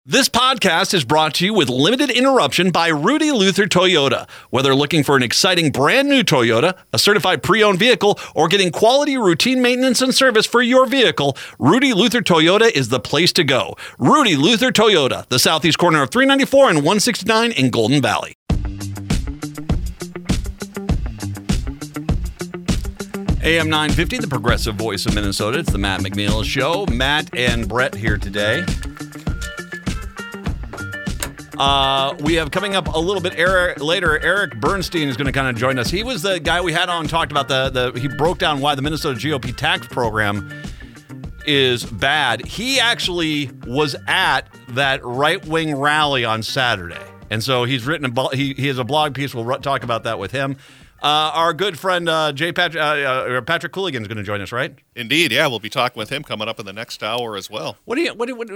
This podcast is brought to you with limited interruption by Rudy Luther Toyota. Whether looking for an exciting brand new Toyota, a certified pre-owned vehicle, or getting quality routine maintenance and service for your vehicle, Rudy Luther Toyota is the place to go. Rudy Luther Toyota, the southeast corner of 394 and 169 in Golden Valley. AM 950, the progressive voice of Minnesota. It's the Matt McNeil Show. Matt and Brett here today. We have coming up a little bit later, Eric Bernstein is going to kind of join us. He was the guy we had on, talked about he broke down why the Minnesota GOP tax program is bad. He actually was at that right-wing rally on Saturday. And so he's written, he has a blog piece. We'll talk about that with him. Our good friend Patrick Cooligan is going to join us, right? Indeed, yeah. We'll be talking with him coming up in the next hour as well. What are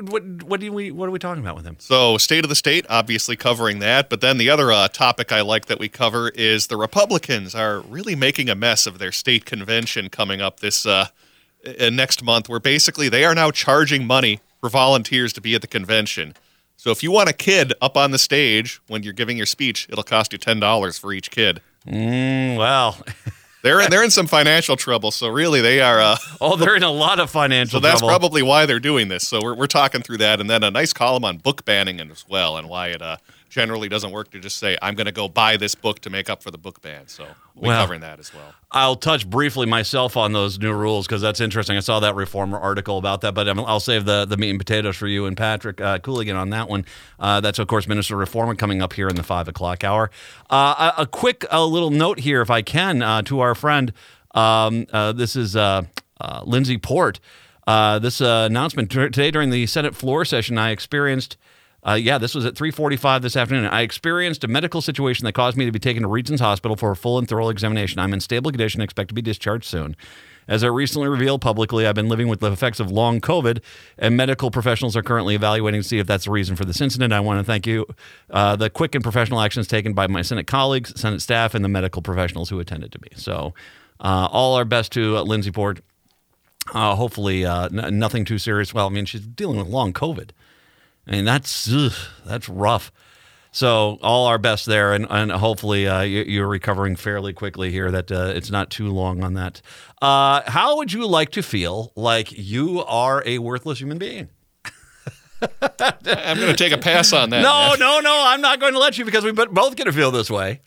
we talking about with him? So, State of the State, obviously covering that. But then the other topic I like that we cover is the Republicans are really making a mess of their state convention coming up this next month, where basically they are now charging money for volunteers to be at the convention. So if you want a kid up on the stage when you're giving your speech, it'll cost you $10 for each kid. Well, they're in some financial trouble. So really, they are. They're in a lot of financial trouble. So that's probably why they're doing this. So we're talking through that, and then a nice column on book banning as well, and why it generally doesn't work to just say I'm going to go buy this book to make up for the book ban. So we're covering that as well. I'll touch briefly myself on those new rules because that's interesting. I saw that Reformer article about that, but I'll save the meat and potatoes for you and Patrick Cooligan on that one. That's, of course, Minister Reformer coming up here in the 5 o'clock hour. A quick little note here, if I can, to our friend. This is Lindsey Port. This announcement today during the Senate floor session, I experienced... this was at 3:45 this afternoon. I experienced a medical situation that caused me to be taken to Regions Hospital for a full and thorough examination. I'm in stable condition and expect to be discharged soon. As I recently revealed publicly, I've been living with the effects of long COVID, and medical professionals are currently evaluating to see if that's the reason for this incident. I want to thank you, the quick and professional actions taken by my Senate colleagues, Senate staff, and the medical professionals who attended to me. So all our best to Lindsey Port. Hopefully nothing too serious. Well, I mean, she's dealing with long COVID. I mean, that's rough. So all our best there, and hopefully you're recovering fairly quickly here, that it's not too long on that. How would you like to feel like you are a worthless human being? I'm going to take a pass on that. No, I'm not going to let you because we both going to feel this way.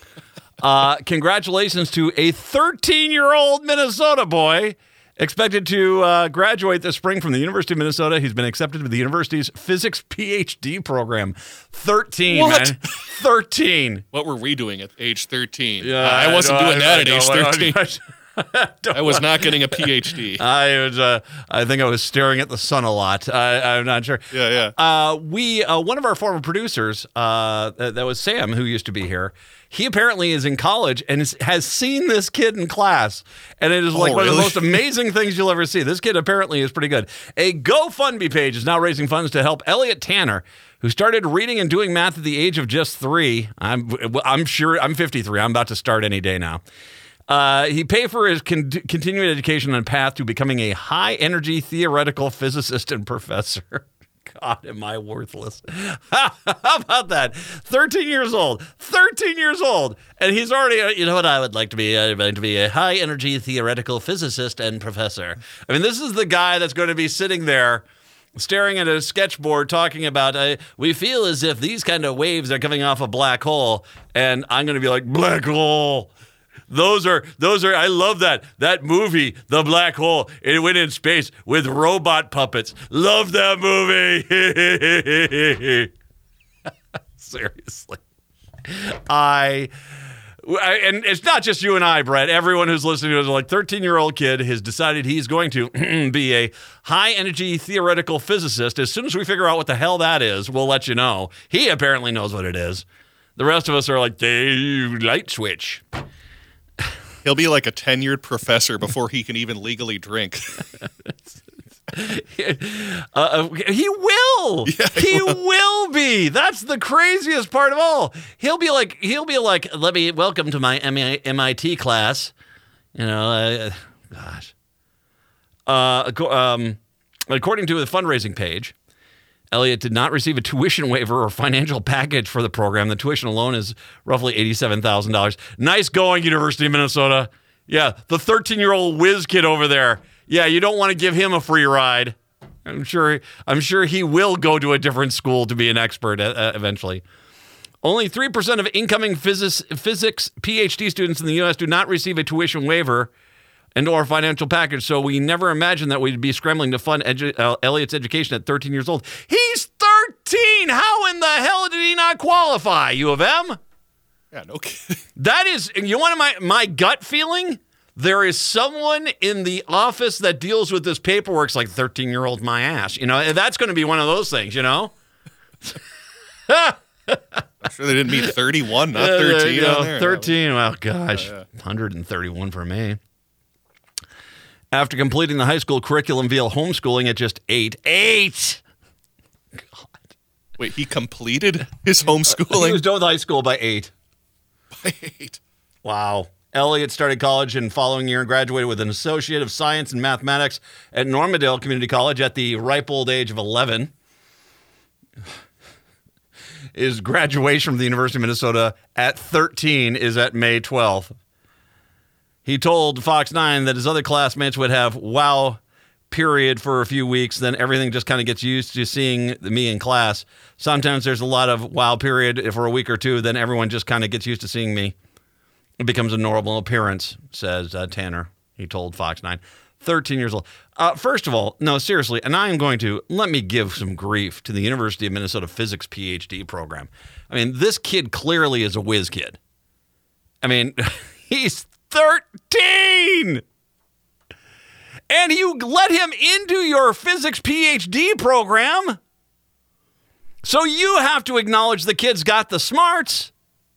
Congratulations to a 13-year-old Minnesota boy expected to graduate this spring from the University of Minnesota. He's been accepted to the university's physics PhD program. 13, what? Man. 13. What were we doing at age 13? Yeah, I wasn't doing that at age 13. I was not getting a PhD. I think I was staring at the sun a lot. I'm not sure. Yeah. One of our former producers, that was Sam, who used to be here. He apparently is in college and has seen this kid in class, and it is one of the most amazing things you'll ever see. This kid apparently is pretty good. A GoFundMe page is now raising funds to help Elliot Tanner, who started reading and doing math at the age of just 3. I'm sure I'm 53. I'm about to start any day now. He paid for his continuing education on a path to becoming a high-energy theoretical physicist and professor. God, am I worthless. How about that? 13 years old. And he's already, you know what I would like to be? I'd like to be a high-energy theoretical physicist and professor. I mean, this is the guy that's going to be sitting there staring at a sketchboard talking about, we feel as if these kind of waves are coming off a black hole. And I'm going to be like, black hole. Those are. I love that movie, The Black Hole. It went in space with robot puppets. Love that movie. Seriously, and it's not just you and I, Brett. Everyone who's listening to it, like 13-year-old kid has decided he's going to be a high-energy theoretical physicist. As soon as we figure out what the hell that is, we'll let you know. He apparently knows what it is. The rest of us are like, light switch. He'll be like a tenured professor before he can even legally drink. He will. Yeah, he will be. That's the craziest part of all. He'll be like, let me welcome to my MIT class. You know, gosh. According to the fundraising page, Elliott did not receive a tuition waiver or financial package for the program. The tuition alone is roughly $87,000. Nice going, University of Minnesota. Yeah, the 13-year-old whiz kid over there. Yeah, you don't want to give him a free ride. I'm sure he will go to a different school to be an expert eventually. Only 3% of incoming physics PhD students in the U.S. do not receive a tuition waiver and or financial package, so we never imagined that we'd be scrambling to fund Elliott's education at 13 years old. He's 13! How in the hell did he not qualify, U of M? Yeah, no kidding. That is, you want my gut feeling? There is someone in the office that deals with this paperwork. It's like 13-year-old my ass. You know, that's going to be one of those things, you know? I'm sure they didn't mean 31, not 13 on there. 13, well, gosh, 131 for me. After completing the high school curriculum via homeschooling at just 8. God. Wait, he completed his homeschooling? He was done with high school by 8. By 8. Wow. Elliott started college in the following year and graduated with an Associate of Science in Mathematics at Normandale Community College at the ripe old age of 11. His graduation from the University of Minnesota at 13 is at May 12th. He told Fox 9 that his other classmates would have wow period for a few weeks, then everything just kind of gets used to seeing me in class. Sometimes there's a lot of wow period for a week or two, then everyone just kind of gets used to seeing me. It becomes a normal appearance, says Tanner. He told Fox 9. 13 years old. First of all, no, seriously, and I am going to, let me give some grief to the University of Minnesota Physics PhD program. I mean, this kid clearly is a whiz kid. I mean, he's 13! And you let him into your physics PhD program. So you have to acknowledge the kid's got the smarts.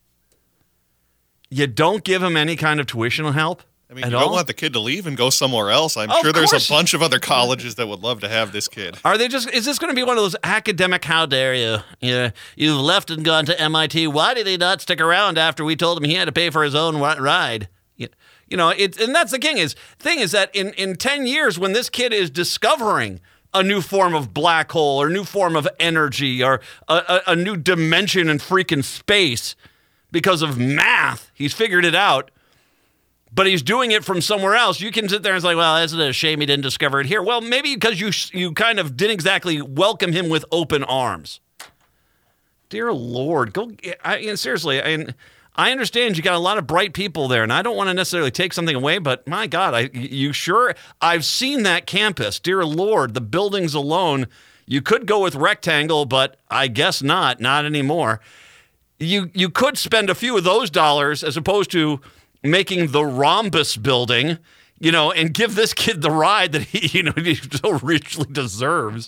You don't give him any kind of tuition help. I mean, you don't want the kid to leave and go somewhere else. I'm sure there's a bunch of other colleges that would love to have this kid. Is this going to be one of those academic, how dare you? You've left and gone to MIT. Why did he not stick around after we told him he had to pay for his own ride? And that's the thing is that in 10 years, when this kid is discovering a new form of black hole or new form of energy or a new dimension in freaking space because of math, he's figured it out. But he's doing it from somewhere else. You can sit there and say, well, isn't it a shame he didn't discover it here? Well, maybe because you kind of didn't exactly welcome him with open arms. Dear Lord, seriously, I understand you got a lot of bright people there, and I don't want to necessarily take something away, but my God, you sure? I've seen that campus. Dear Lord, the buildings alone, you could go with rectangle, but I guess not anymore. You could spend a few of those dollars as opposed to making the rhombus building, and give this kid the ride that he so richly deserves.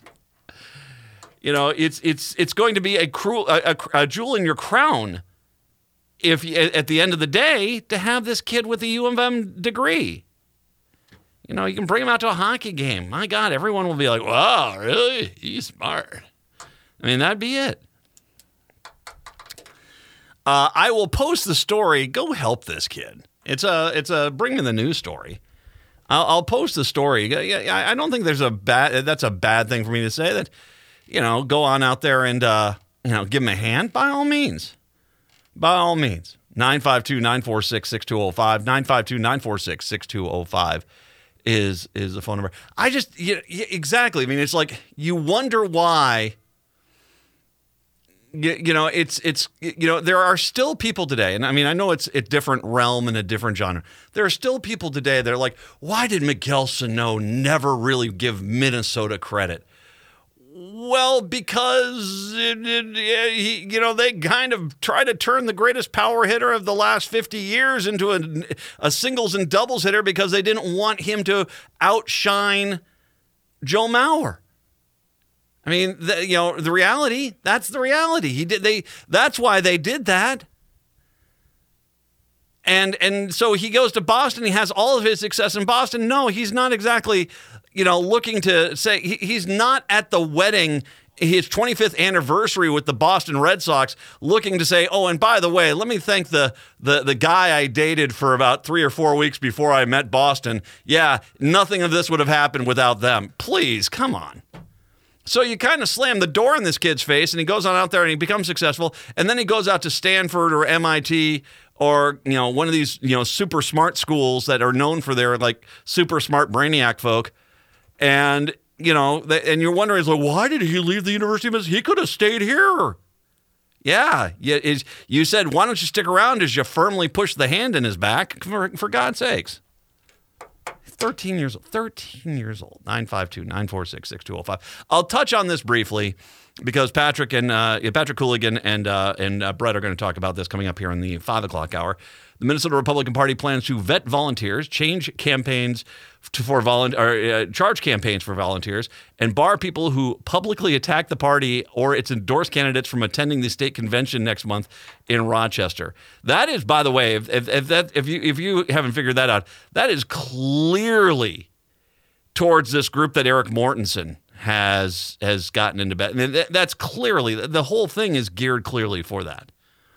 It's going to be a jewel in your crown if at the end of the day to have this kid with a U of M degree. You can bring him out to a hockey game. My God, everyone will be like, wow, really? He's smart. I mean, that'd be it. I will post the story. Go help this kid. It's a bring me the news story. I'll post the story. I don't think that's a bad thing for me to say that, go on out there and, give him a hand by all means. By all means. 952-946-6205. 952-946-6205 is the phone number. Exactly. I mean, it's like you wonder why. There are still people today, and I mean, I know it's a different realm and a different genre. There are still people today that are like, why did Miguel Sano never really give Minnesota credit? Well, because they kind of try to turn the greatest power hitter of the last 50 years into a singles and doubles hitter because they didn't want him to outshine Joe Mauer. I mean, the reality, that's the reality. That's why they did that. And so he goes to Boston. He has all of his success in Boston. No, he's not exactly, looking to say he's not at the wedding, his 25th anniversary with the Boston Red Sox, looking to say, oh, and by the way, let me thank the guy I dated for about 3 or 4 weeks before I met Boston. Yeah, nothing of this would have happened without them. Please, come on. So you kind of slam the door in this kid's face, and he goes on out there and he becomes successful, and then he goes out to Stanford or MIT or one of these super smart schools that are known for their like super smart brainiac folk, and and you're wondering, like, why did he leave the University of Minnesota? He could have stayed here. Yeah, you said, why don't you stick around as you firmly push the hand in his back, for God's sakes. 13 years old. 952-946-6205. I'll touch on this briefly because Patrick Cooligan and Brett are going to talk about this coming up here in the 5 o'clock hour. The Minnesota Republican Party plans to vet volunteers, charge campaigns for volunteers, and bar people who publicly attack the party or its endorsed candidates from attending the state convention next month in Rochester. That is, by the way, if you haven't figured that out, that is clearly towards this group that Eric Mortensen has gotten into bed. I mean, that's clearly, the whole thing is geared clearly for that.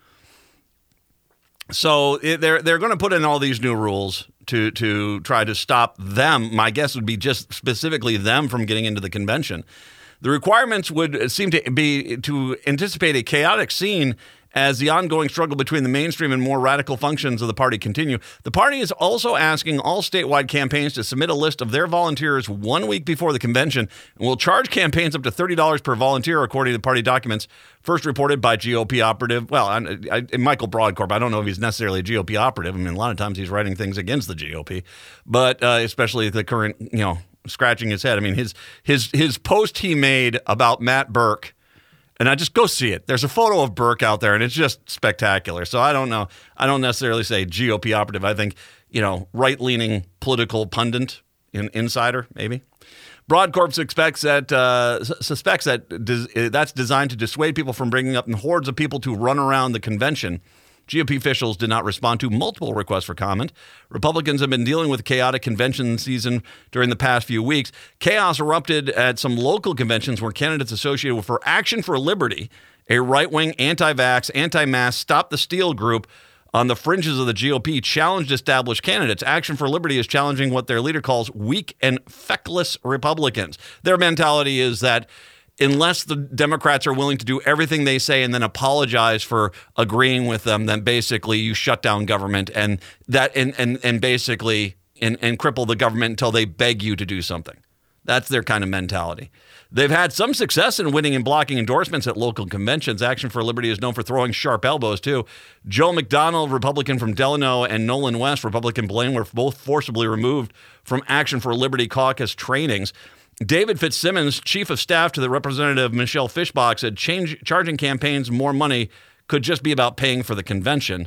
So they're going to put in all these new rules to try to stop them. My guess would be just specifically them from getting into the convention. The requirements would seem to be to anticipate a chaotic scene as the ongoing struggle between the mainstream and more radical functions of the party continue. The party is also asking all statewide campaigns to submit a list of their volunteers 1 week before the convention and will charge campaigns up to $30 per volunteer, according to the party documents first reported by GOP operative. Well, Michael Broadcorp. I don't know if he's necessarily a GOP operative. I mean, a lot of times he's writing things against the GOP, but especially the current, scratching his head. I mean, his post he made about Matt Birk. And I just go see it. There's a photo of Burke out there, and it's just spectacular. So I don't know. I don't necessarily say GOP operative. I think, right-leaning political pundit, insider, maybe. Broadcorp suspects that that's designed to dissuade people from bringing up hordes of people to run around the convention. GOP officials did not respond to multiple requests for comment. Republicans have been dealing with chaotic convention season during the past few weeks. Chaos erupted at some local conventions where candidates associated with Action for Liberty, a right-wing anti-vax, anti-mask, Stop the Steal group on the fringes of the GOP, challenged established candidates. Action for Liberty is challenging what their leader calls weak and feckless Republicans. Their mentality is that unless the Democrats are willing to do everything they say and then apologize for agreeing with them, then basically you shut down government and basically cripple the government until they beg you to do something. That's their kind of mentality. They've had some success in winning and blocking endorsements at local conventions. Action for Liberty is known for throwing sharp elbows, too. Joe McDonald, Republican from Delano, and Nolan West, Republican Blaine, were both forcibly removed from Action for Liberty caucus trainings. David Fitzsimmons, chief of staff to the Representative Michelle Fischbach, said charging campaigns more money could just be about paying for the convention.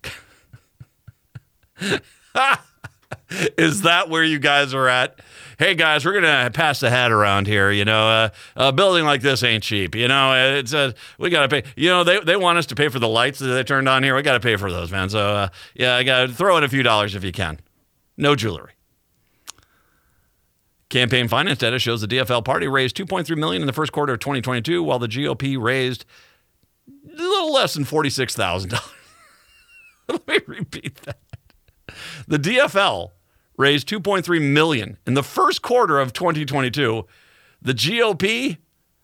Is that where you guys are at? Hey, guys, we're going to pass the hat around here. A building like this ain't cheap. We got to pay. They want us to pay for the lights that they turned on here. We got to pay for those, man. So, I got to throw in a few dollars if you can. No jewelry. Campaign finance data shows the DFL party raised $2.3 million in the first quarter of 2022, while the GOP raised a little less than $46,000. Let me repeat that. The DFL raised $2.3 million in the first quarter of 2022. The GOP,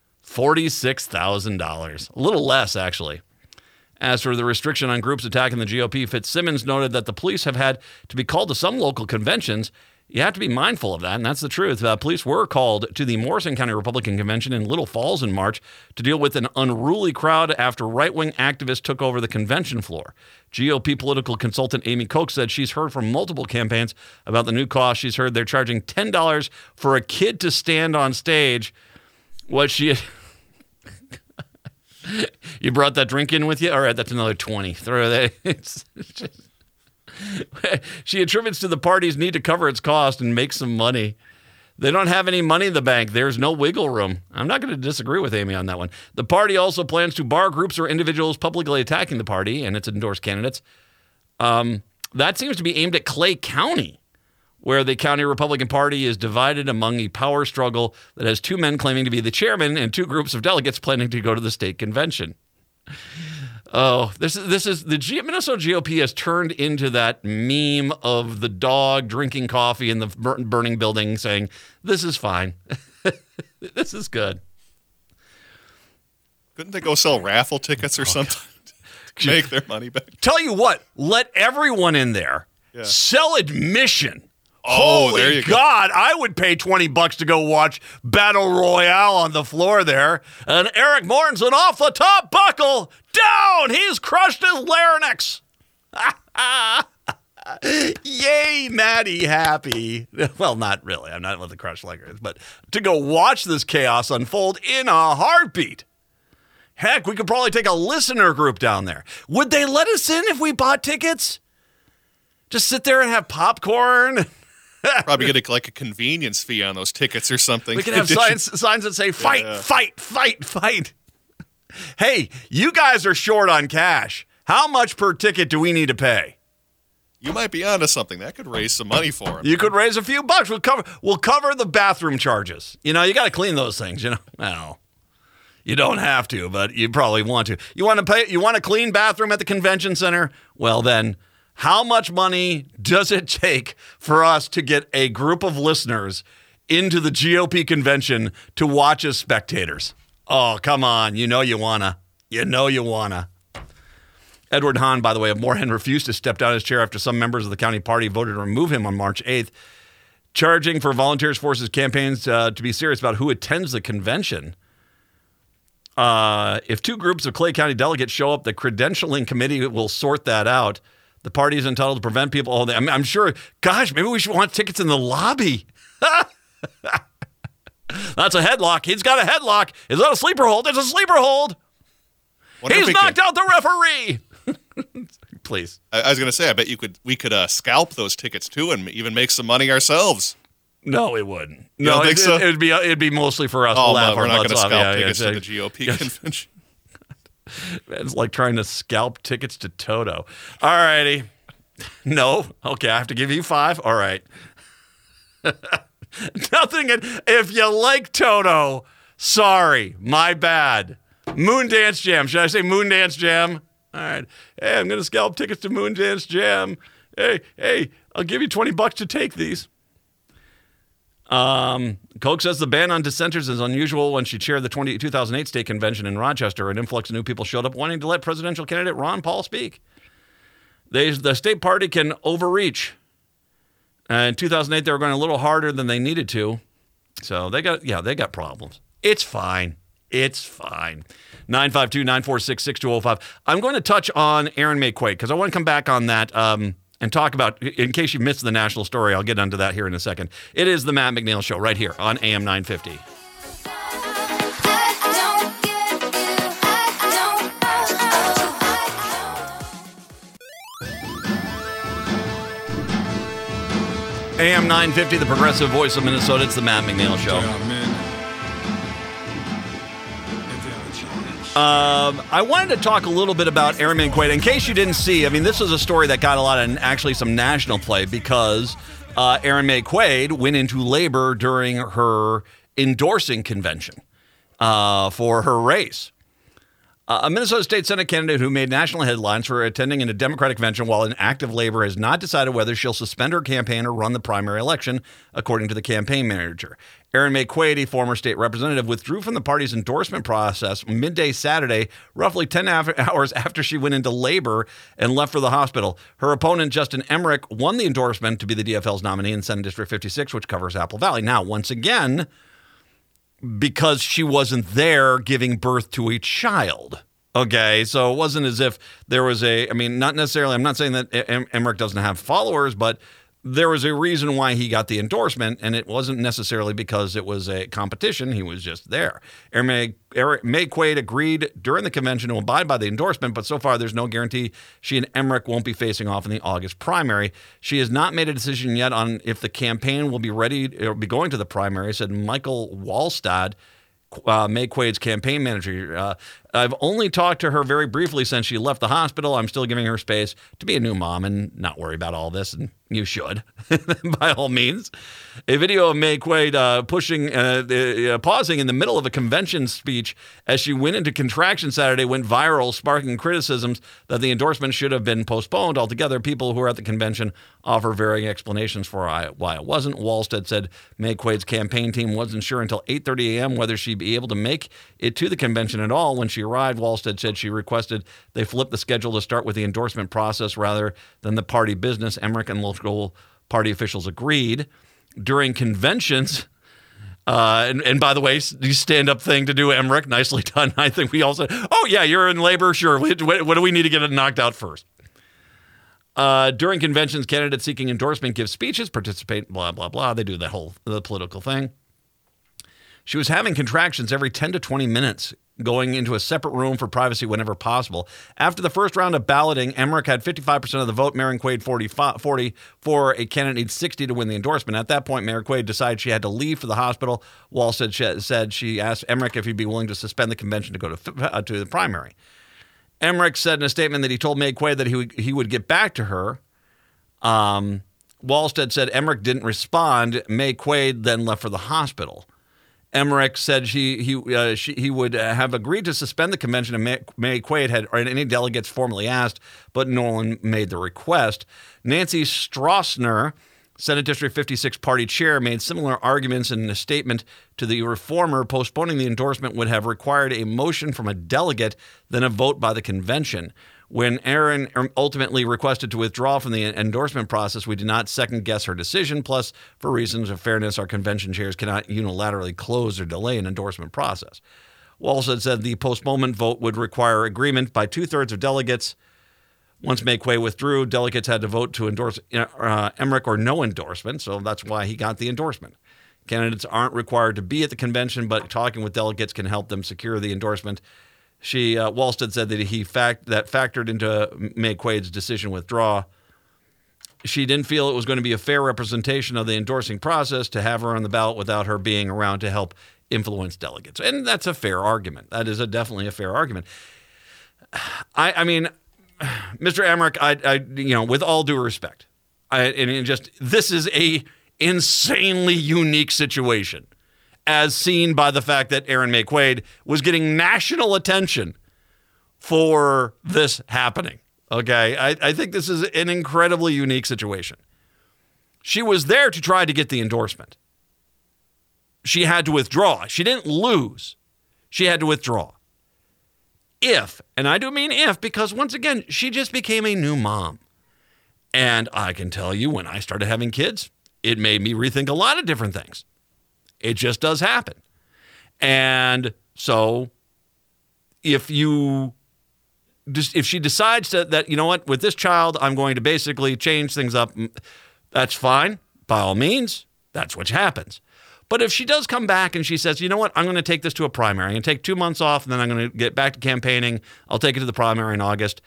$46,000. A little less, actually. As for the restriction on groups attacking the GOP, Fitzsimmons noted that the police have had to be called to some local conventions. You have to be mindful of that, and that's the truth. Police were called to the Morrison County Republican Convention in Little Falls in March to deal with an unruly crowd after right-wing activists took over the convention floor. GOP political consultant Amy Koch said she's heard from multiple campaigns about the new cost. She's heard they're charging $10 for a kid to stand on stage. You brought that drink in with you? All right, that's another 20. Throw that. It's just... She attributes to the party's need to cover its cost and make some money. They don't have any money in the bank. There's no wiggle room. I'm not going to disagree with Amy on that one. The party also plans to bar groups or individuals publicly attacking the party and its endorsed candidates. That seems to be aimed at Clay County, where the county Republican Party is divided among a power struggle that has two men claiming to be the chairman and two groups of delegates planning to go to the state convention. Oh, this is the Minnesota GOP has turned into that meme of the dog drinking coffee in the burning building saying, this is fine. This is good. Couldn't they go sell raffle tickets or something to make their money back? Tell you what, let everyone in there sell admission. Oh, Holy there you go. God, I would pay $20 to go watch Battle Royale on the floor there. And Eric Mortensen off the top buckle. Down! He's crushed his larynx. Yay, Maddie happy. Well, not really. I'm not with the crushed larynx. But to go watch this chaos unfold in a heartbeat. Heck, we could probably take a listener group down there. Would they let us in if we bought tickets? Just sit there and have popcorn? Probably get like a convenience fee on those tickets or something. We could have signs that say, fight, fight, fight, fight. Hey, you guys are short on cash. How much per ticket do we need to pay? You might be onto something. That could raise some money for him. You could raise a few bucks. We'll cover the bathroom charges. You know, you got to clean those things, you know. Well, you don't have to, but you probably want to. You want a clean bathroom at the convention center? Well, then, how much money does it take for us to get a group of listeners into the GOP convention to watch as spectators? Oh, come on. You know you wanna. Edward Hahn, by the way, of Moorhead, refused to step down his chair after some members of the county party voted to remove him on March 8th, charging for Volunteers Forces campaigns to be serious about who attends the convention. If two groups of Clay County delegates show up, the credentialing committee will sort that out. The party is entitled to prevent people. I'm sure, gosh, maybe we should want tickets in the lobby. That's a headlock. He's got a headlock. Is that a sleeper hold? It's a sleeper hold. He's knocked out the referee. Please. I was going to say, I bet we could scalp those tickets too and even make some money ourselves. No, it wouldn't. No, it'd be mostly for us to laugh we're our not going butts to off. scalp tickets to the GOP convention. It's like trying to scalp tickets to Toto. All righty. No. Okay, I have to give you 5. All right. Nothing. If you like Toto, sorry, my bad. Moon Dance Jam. Should I say Moon Dance Jam? All right. Hey, I'm going to scalp tickets to Moon Dance Jam. Hey, I'll give you $20 to take these. Koch says the ban on dissenters is unusual when she chaired the 2008 state convention in Rochester. An influx of new people showed up wanting to let presidential candidate Ron Paul speak. The state party can overreach. In 2008, they were going a little harder than they needed to. So they got problems. It's fine. 952-946-6205. I'm going to touch on Erin Maye Quade because I want to come back on that and talk about, in case you missed the national story, I'll get onto that here in a second. It is the Matt McNeil Show right here on AM 950. AM 950, the progressive voice of Minnesota. It's the Matt McNeil Show. I wanted to talk a little bit about Erin Maye Quade. In case you didn't see, I mean, this is a story that got a lot of actually some national play because Erin Maye Quade went into labor during her endorsing convention for her race. A Minnesota State Senate candidate who made national headlines for attending a Democratic convention while in active labor has not decided whether she'll suspend her campaign or run the primary election, according to the campaign manager. Erin Maye Quade, a former state representative, withdrew from the party's endorsement process midday Saturday, roughly 10 hours after she went into labor and left for the hospital. Her opponent, Justin Emmerich, won the endorsement to be the DFL's nominee in Senate District 56, which covers Apple Valley. Now, once again, because she wasn't there giving birth to a child. Okay, so it wasn't as if there was not necessarily, I'm not saying that Emmerich doesn't have followers, but there was a reason why he got the endorsement, and it wasn't necessarily because it was a competition. He was just there. Erin Maye Quade agreed during the convention to abide by the endorsement, but so far there's no guarantee she and Emmerich won't be facing off in the August primary. She has not made a decision yet on if the campaign will be ready or be going to the primary, said Michael Wallstad, Maye Quade's campaign manager. I've only talked to her very briefly since she left the hospital. I'm still giving her space to be a new mom and not worry about all this, and you should, by all means. A video of Maye Quade pausing in the middle of a convention speech as she went into contraction Saturday went viral, sparking criticisms that the endorsement should have been postponed altogether. People who were at the convention offer varying explanations for why it wasn't. Wallstead said Maye Quade's campaign team wasn't sure until 8:30 a.m. whether she'd be able to make it to the convention at all when she she arrived, Wallstead said she requested they flip the schedule to start with the endorsement process rather than the party business. Emmerich and local party officials agreed. During conventions, and by the way, the stand-up thing to do, Emmerich, nicely done. I think we all said, oh, yeah, you're in labor. Sure. What do we need to get it knocked out first? During conventions, candidates seeking endorsement give speeches, participate, blah, blah, blah. They do the political thing. She was having contractions every 10 to 20 minutes, going into a separate room for privacy whenever possible. After the first round of balloting, Emmerich had 55% of the vote. Marion Quaid 40 for a candidate needs 60 to win the endorsement. At that point, Marion Quaid decided she had to leave for the hospital. Wall said she asked Emmerich if he'd be willing to suspend the convention to go to the primary. Emmerich said in a statement that he told May Quaid that he would get back to her. Wallstead said Emmerich didn't respond. May Quaid then left for the hospital. Emmerich said he would have agreed to suspend the convention, and May Quaid had any delegates formally asked, but no one made the request. Nancy Stroessner, Senate District 56 party chair, made similar arguments in a statement to the reformer. Postponing the endorsement would have required a motion from a delegate, then a vote by the convention. When Aaron ultimately requested to withdraw from the endorsement process, we did not second-guess her decision. Plus, for reasons of fairness, our convention chairs cannot unilaterally close or delay an endorsement process. Wallstead said the postponement vote would require agreement by two-thirds of delegates. Once May Quaid withdrew, delegates had to vote to endorse Emmerich or no endorsement, so that's why he got the endorsement. Candidates aren't required to be at the convention, but talking with delegates can help them secure the endorsement. Wallstead said that that factored into May Quaid's decision to withdraw. She didn't feel it was going to be a fair representation of the endorsing process to have her on the ballot without her being around to help influence delegates. And that's a fair argument. That is definitely a fair argument. I mean, Mr. Emmerich, with all due respect, this is a insanely unique situation, as seen by the fact that Erin May Quaid was getting national attention for this happening. Okay, I think this is an incredibly unique situation. She was there to try to get the endorsement. She had to withdraw. She didn't lose. She had to withdraw. And I do mean if, because once again, she just became a new mom. And I can tell you, when I started having kids, it made me rethink a lot of different things. It just does happen. And so if she decides that, you know what, with this child, I'm going to basically change things up, that's fine. By all means, that's what happens. But if she does come back and she says, you know what, I'm going to take this to a primary. I'm going to take 2 months off, and then I'm going to get back to campaigning. I'll take it to the primary in August.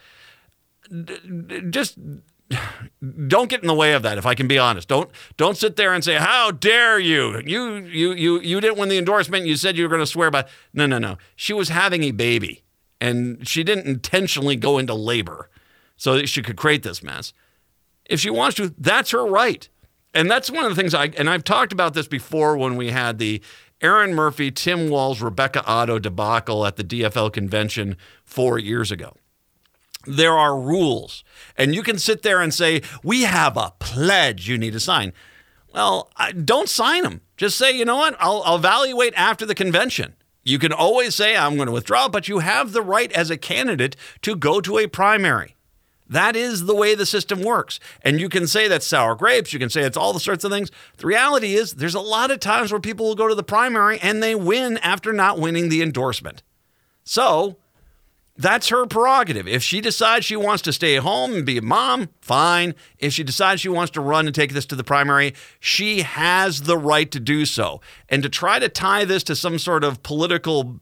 Just don't get in the way of that, if I can be honest. Don't sit there and say, how dare you? You didn't win the endorsement. You said you were going to swear by. No. She was having a baby, and she didn't intentionally go into labor so that she could create this mess. If she wants to, that's her right. And that's one of the things I've talked about this before when we had the Aaron Murphy, Tim Walz, Rebecca Otto debacle at the DFL convention 4 years ago. There are rules, and you can sit there and say, we have a pledge you need to sign. Well, don't sign them. Just say, you know what, I'll evaluate after the convention. You can always say, I'm going to withdraw, but you have the right as a candidate to go to a primary. That is the way the system works. And you can say that's sour grapes. You can say it's all the sorts of things. The reality is there's a lot of times where people will go to the primary and they win after not winning the endorsement. So that's her prerogative. If she decides she wants to stay home and be a mom, fine. If she decides she wants to run and take this to the primary, she has the right to do so. And to try to tie this to some sort of political,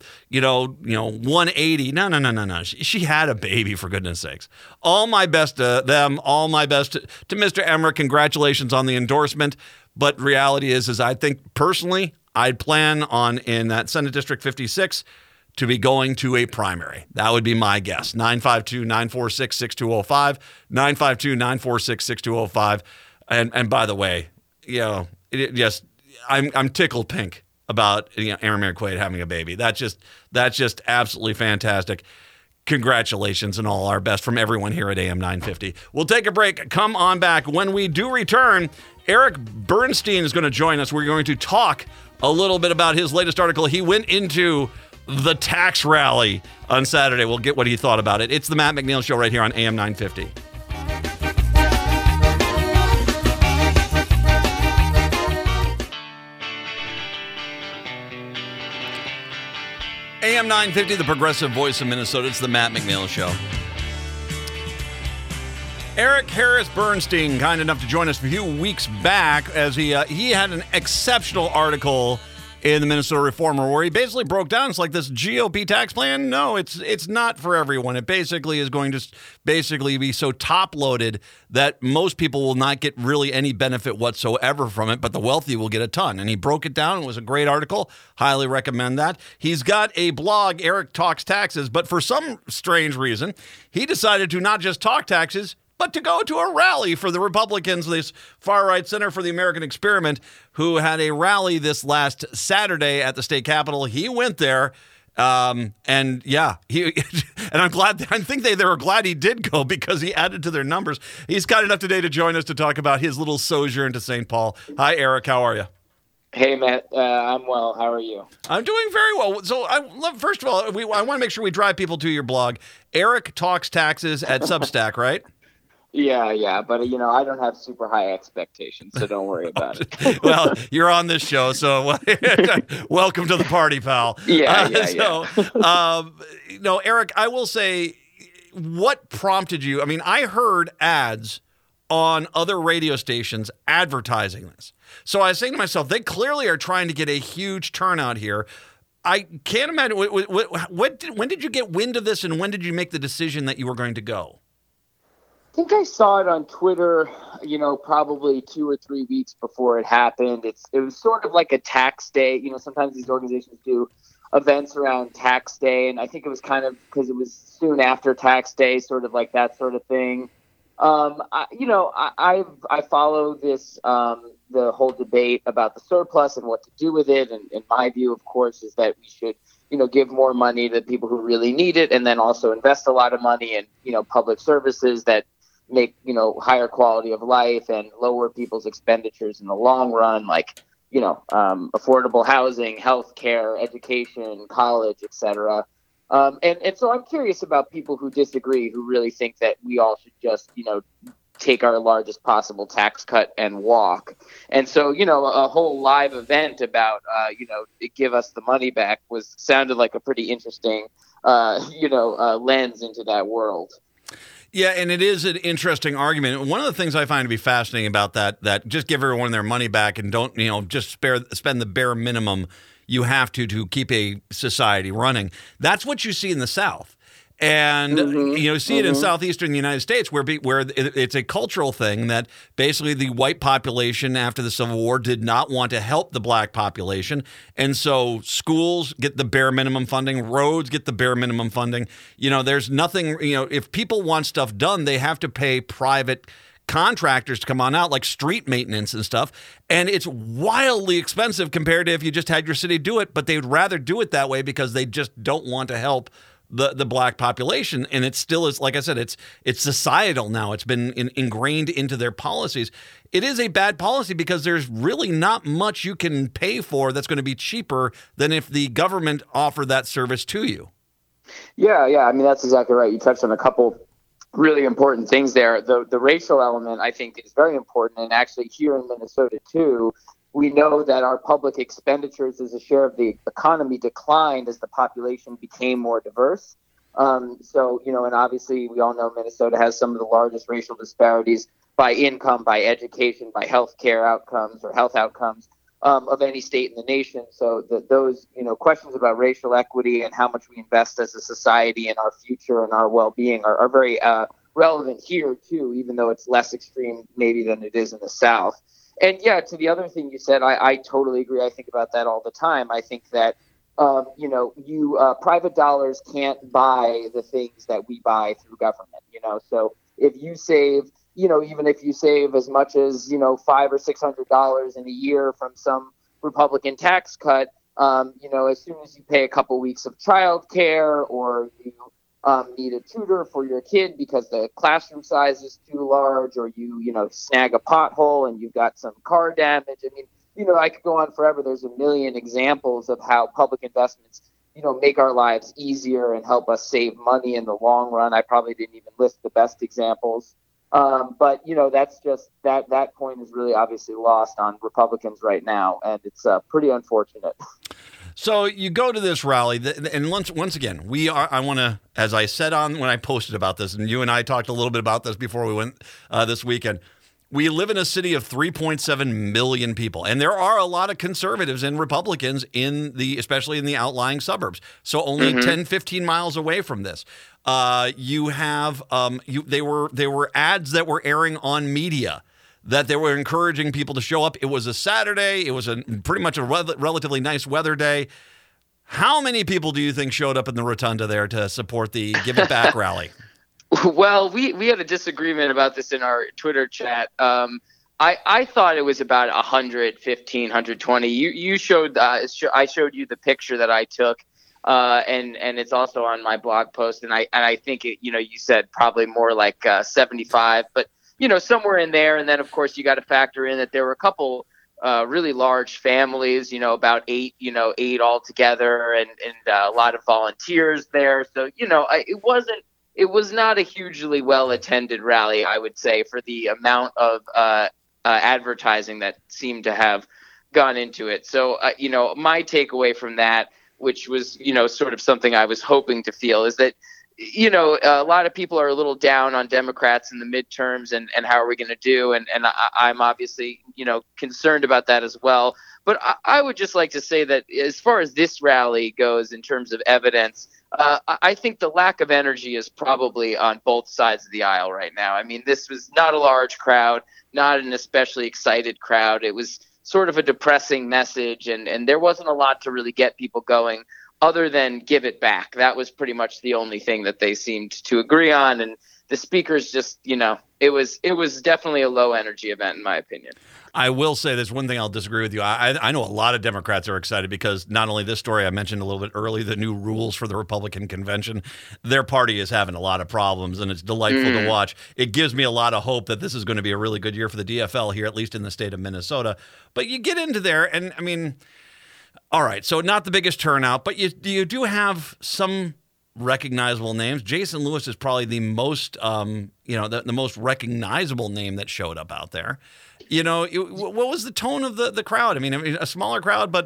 180, no. She had a baby, for goodness sakes. All my best to them. All my best to Mr. Emmerich. Congratulations on the endorsement. But reality is I think personally, I'd plan on, in that Senate District 56, to be going to a primary. That would be my guess. 952-946-6205, 952-946-6205. And by the way, I'm tickled pink about Erin May Quaid having a baby. That's just absolutely fantastic. Congratulations and all our best from everyone here at AM 950. We'll take a break. Come on back. When we do return, Eric Bernstein is going to join us. We're going to talk a little bit about his latest article. He went into the tax rally on Saturday. We'll get what he thought about it. It's the Matt McNeil Show right here on AM 950. AM 950, the progressive voice of Minnesota. It's the Matt McNeil Show. Eric Harris Bernstein, kind enough to join us a few weeks back as he had an exceptional article in the Minnesota Reformer where he basically broke down, it's like this GOP tax plan. No, it's not for everyone. It basically is going to basically be so top-loaded that most people will not get really any benefit whatsoever from it, but the wealthy will get a ton. And he broke it down. It was a great article. Highly recommend that. He's got a blog, Eric Talks Taxes, but for some strange reason, he decided to not just talk taxes, but to go to a rally for the Republicans, this far-right Center for the American Experiment, who had a rally this last Saturday at the state capitol. He went there, and yeah, and I'm glad. I think they were glad he did go because he added to their numbers. He's kind enough today to join us to talk about his little sojourn to St. Paul. Hi, Eric. How are you? Hey, Matt. I'm well. How are you? I'm doing very well. So, first of all, I want to make sure we drive people to your blog, Eric Talks Taxes at Substack, right? Yeah, but I don't have super high expectations, so don't worry about it. Well, you're on this show, so welcome to the party, pal. Yeah. Eric, I will say, what prompted you? I mean, I heard ads on other radio stations advertising this. So I was saying to myself, they clearly are trying to get a huge turnout here. I can't imagine. When did you get wind of this, and when did you make the decision that you were going to go? I think I saw it on Twitter, probably 2 or 3 weeks before it happened. It was sort of like a tax day. Sometimes these organizations do events around tax day, and I think it was kind of because it was soon after tax day, sort of like that sort of thing. I follow this, the whole debate about the surplus and what to do with it. And my view, of course, is that we should, give more money to people who really need it, and then also invest a lot of money in, public services that make, higher quality of life and lower people's expenditures in the long run, like, affordable housing, healthcare, education, college, etc. And so I'm curious about people who disagree, who really think that we all should just, take our largest possible tax cut and walk. And so, a whole live event about, give us the money back sounded like a pretty interesting, lens into that world. Yeah, and it is an interesting argument. One of the things I find to be fascinating about that just give everyone their money back and don't, just spend the bare minimum you have to keep a society running. That's what you see in the South. And, see it in southeastern United States where it's a cultural thing that basically the white population after the Civil War did not want to help the black population. And so schools get the bare minimum funding, roads get the bare minimum funding. There's nothing, if people want stuff done, they have to pay private contractors to come on out, like street maintenance and stuff. And it's wildly expensive compared to if you just had your city do it, but they would rather do it that way because they just don't want to help the black population. And it still is, like I said, it's societal now. It's been ingrained into their policies. It is a bad policy because there's really not much you can pay for that's going to be cheaper than if the government offered that service to you. Yeah. I mean, that's exactly right. You touched on a couple really important things there. The racial element, I think, is very important. And actually here in Minnesota, too, we know that our public expenditures as a share of the economy declined as the population became more diverse. And obviously we all know Minnesota has some of the largest racial disparities by income, by education, by healthcare outcomes or health outcomes of any state in the nation. So those questions about racial equity and how much we invest as a society in our future and our well-being are very relevant here, too, even though it's less extreme maybe than it is in the South. And yeah, to the other thing you said, I totally agree. I think about that all the time. I think that, private dollars can't buy the things that we buy through government, So if you save, even if you save as much as, $500 or $600 in a year from some Republican tax cut, as soon as you pay a couple weeks of childcare or you need a tutor for your kid because the classroom size is too large, or you snag a pothole and you've got some car damage. I mean, I could go on forever. There's a million examples of how public investments, make our lives easier and help us save money in the long run. I probably didn't even list the best examples. But that's just that point is really obviously lost on Republicans right now, and it's pretty unfortunate. So you go to this rally, and once again, I want to, as I said when I posted about this, and you and I talked a little bit about this before we went this weekend. We live in a city of 3.7 million people, and there are a lot of conservatives and Republicans especially in the outlying suburbs. So only 10, 15 miles away from this, you have they were ads that were airing on media that they were encouraging people to show up. It was a Saturday. It was pretty much a relatively nice weather day. How many people do you think showed up in the rotunda there to support the Give It Back rally? Well, we had a disagreement about this in our Twitter chat. I thought it was about 115, 120. You showed I showed you the picture that I took, and it's also on my blog post. And I think you said probably more like 75, but somewhere in there. And then of course you got to factor in that there were a couple really large families, about eight altogether, and a lot of volunteers there. So it was not a hugely well-attended rally, I would say, for the amount of advertising that seemed to have gone into it. So, my takeaway from that, which was, sort of something I was hoping to feel, is that, a lot of people are a little down on Democrats in the midterms and how are we going to do? And I'm obviously, concerned about that as well. But I would just like to say that as far as this rally goes in terms of evidence, I think the lack of energy is probably on both sides of the aisle right now. I mean, this was not a large crowd, not an especially excited crowd. It was sort of a depressing message, and there wasn't a lot to really get people going other than give it back. That was pretty much the only thing that they seemed to agree on. And the speakers just, it was definitely a low energy event, in my opinion. I will say there's one thing I'll disagree with you. I know a lot of Democrats are excited because not only this story I mentioned a little bit early, the new rules for the Republican convention, their party is having a lot of problems, and it's delightful to watch. It gives me a lot of hope that this is going to be a really good year for the DFL here, at least in the state of Minnesota. But you get into there, and I mean, all right, so not the biggest turnout, but you do have some recognizable names. Jason Lewis is probably the most, the most recognizable name that showed up out there. What was the tone of the crowd? I mean, a smaller crowd, but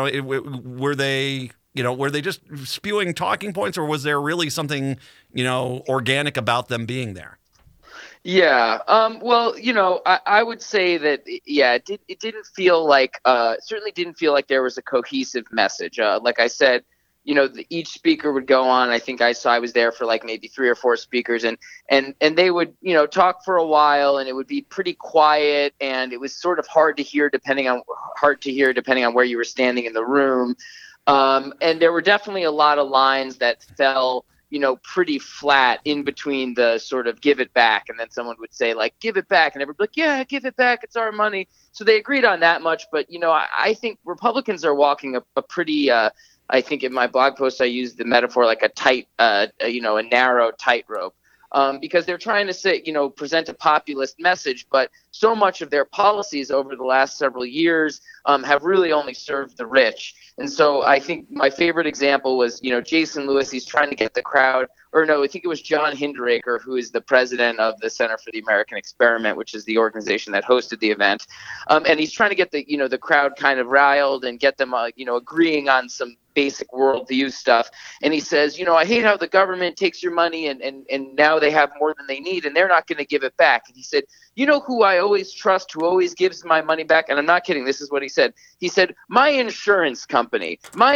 were they just spewing talking points, or was there really something, organic about them being there? Yeah. Well, I would say that, it didn't feel like, certainly didn't feel like there was a cohesive message. Like I said, each speaker would go on. I think I was there for like maybe 3 or 4 speakers, and they would, talk for a while, and it would be pretty quiet, and it was sort of hard to hear depending on where you were standing in the room. And there were definitely a lot of lines that fell, pretty flat in between the sort of give it back, and then someone would say like, give it back, and everybody would be like, yeah, give it back, it's our money. So they agreed on that much. But, I think Republicans are walking a pretty, I think in my blog post I used the metaphor like a tight, a narrow tightrope, because they're trying to say, present a populist message, but so much of their policies over the last several years have really only served the rich. And so I think my favorite example was, Jason Lewis. He's trying to get the crowd, or no, I think it was John Hinderaker, who is the president of the Center for the American Experiment, which is the organization that hosted the event. And he's trying to get the crowd kind of riled and get them, agreeing on some basic worldview stuff. And he says, I hate how the government takes your money and now they have more than they need and they're not going to give it back. And he said, who I always trust, who always gives my money back? And I'm not kidding. This is what he said. He said, my insurance company,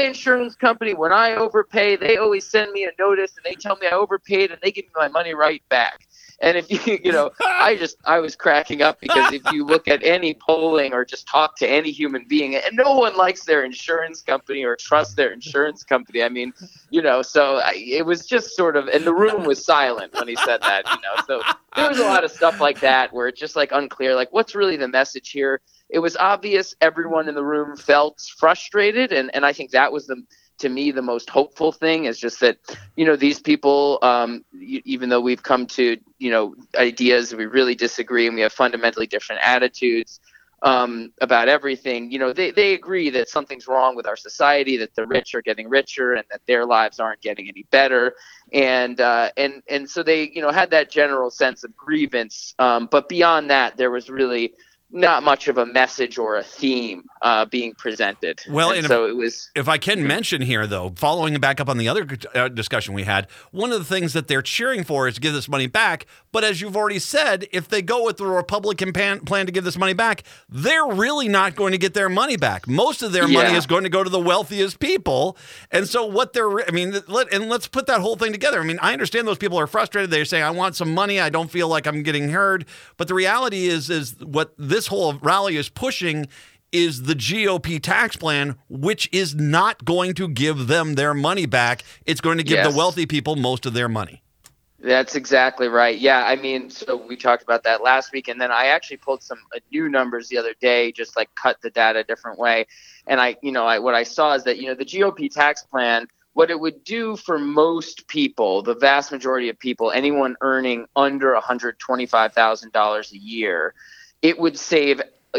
when I overpay, they always send me a notice and they tell me I overpaid and they give me my money right back. And if I was cracking up because if you look at any polling or just talk to any human being, and no one likes their insurance company or trusts their insurance company. I mean, so it was just sort of, and the room was silent when he said that, so there was a lot of stuff like that where it's just like unclear, like what's really the message here? It was obvious everyone in the room felt frustrated. And I think that was to me, the most hopeful thing is just that, these people, even though we've come to, ideas, we really disagree and we have fundamentally different attitudes. about everything. They agree that something's wrong with our society, that the rich are getting richer and that their lives aren't getting any better. And so they, had that general sense of grievance. But beyond that, there was really not much of a message or a theme being presented. Well, and so it was. If I can mention here, though, following back up on the other discussion we had, one of the things that they're cheering for is to give this money back. But as you've already said, if they go with the Republican plan to give this money back, they're really not going to get their money back. Most of their money is going to go to the wealthiest people. And so let's put that whole thing together. I mean, I understand those people are frustrated. They're saying, I want some money. I don't feel like I'm getting heard. But the reality is what this whole rally is pushing is the GOP tax plan, which is not going to give them their money back. It's going to give the wealthy people most of their money. That's exactly right. Yeah, I mean, so we talked about that last week, and then I actually pulled some new numbers the other day, just like cut the data a different way. And what I saw is that, the GOP tax plan, what it would do for most people, the vast majority of people, anyone earning under $125,000 a year, it would save,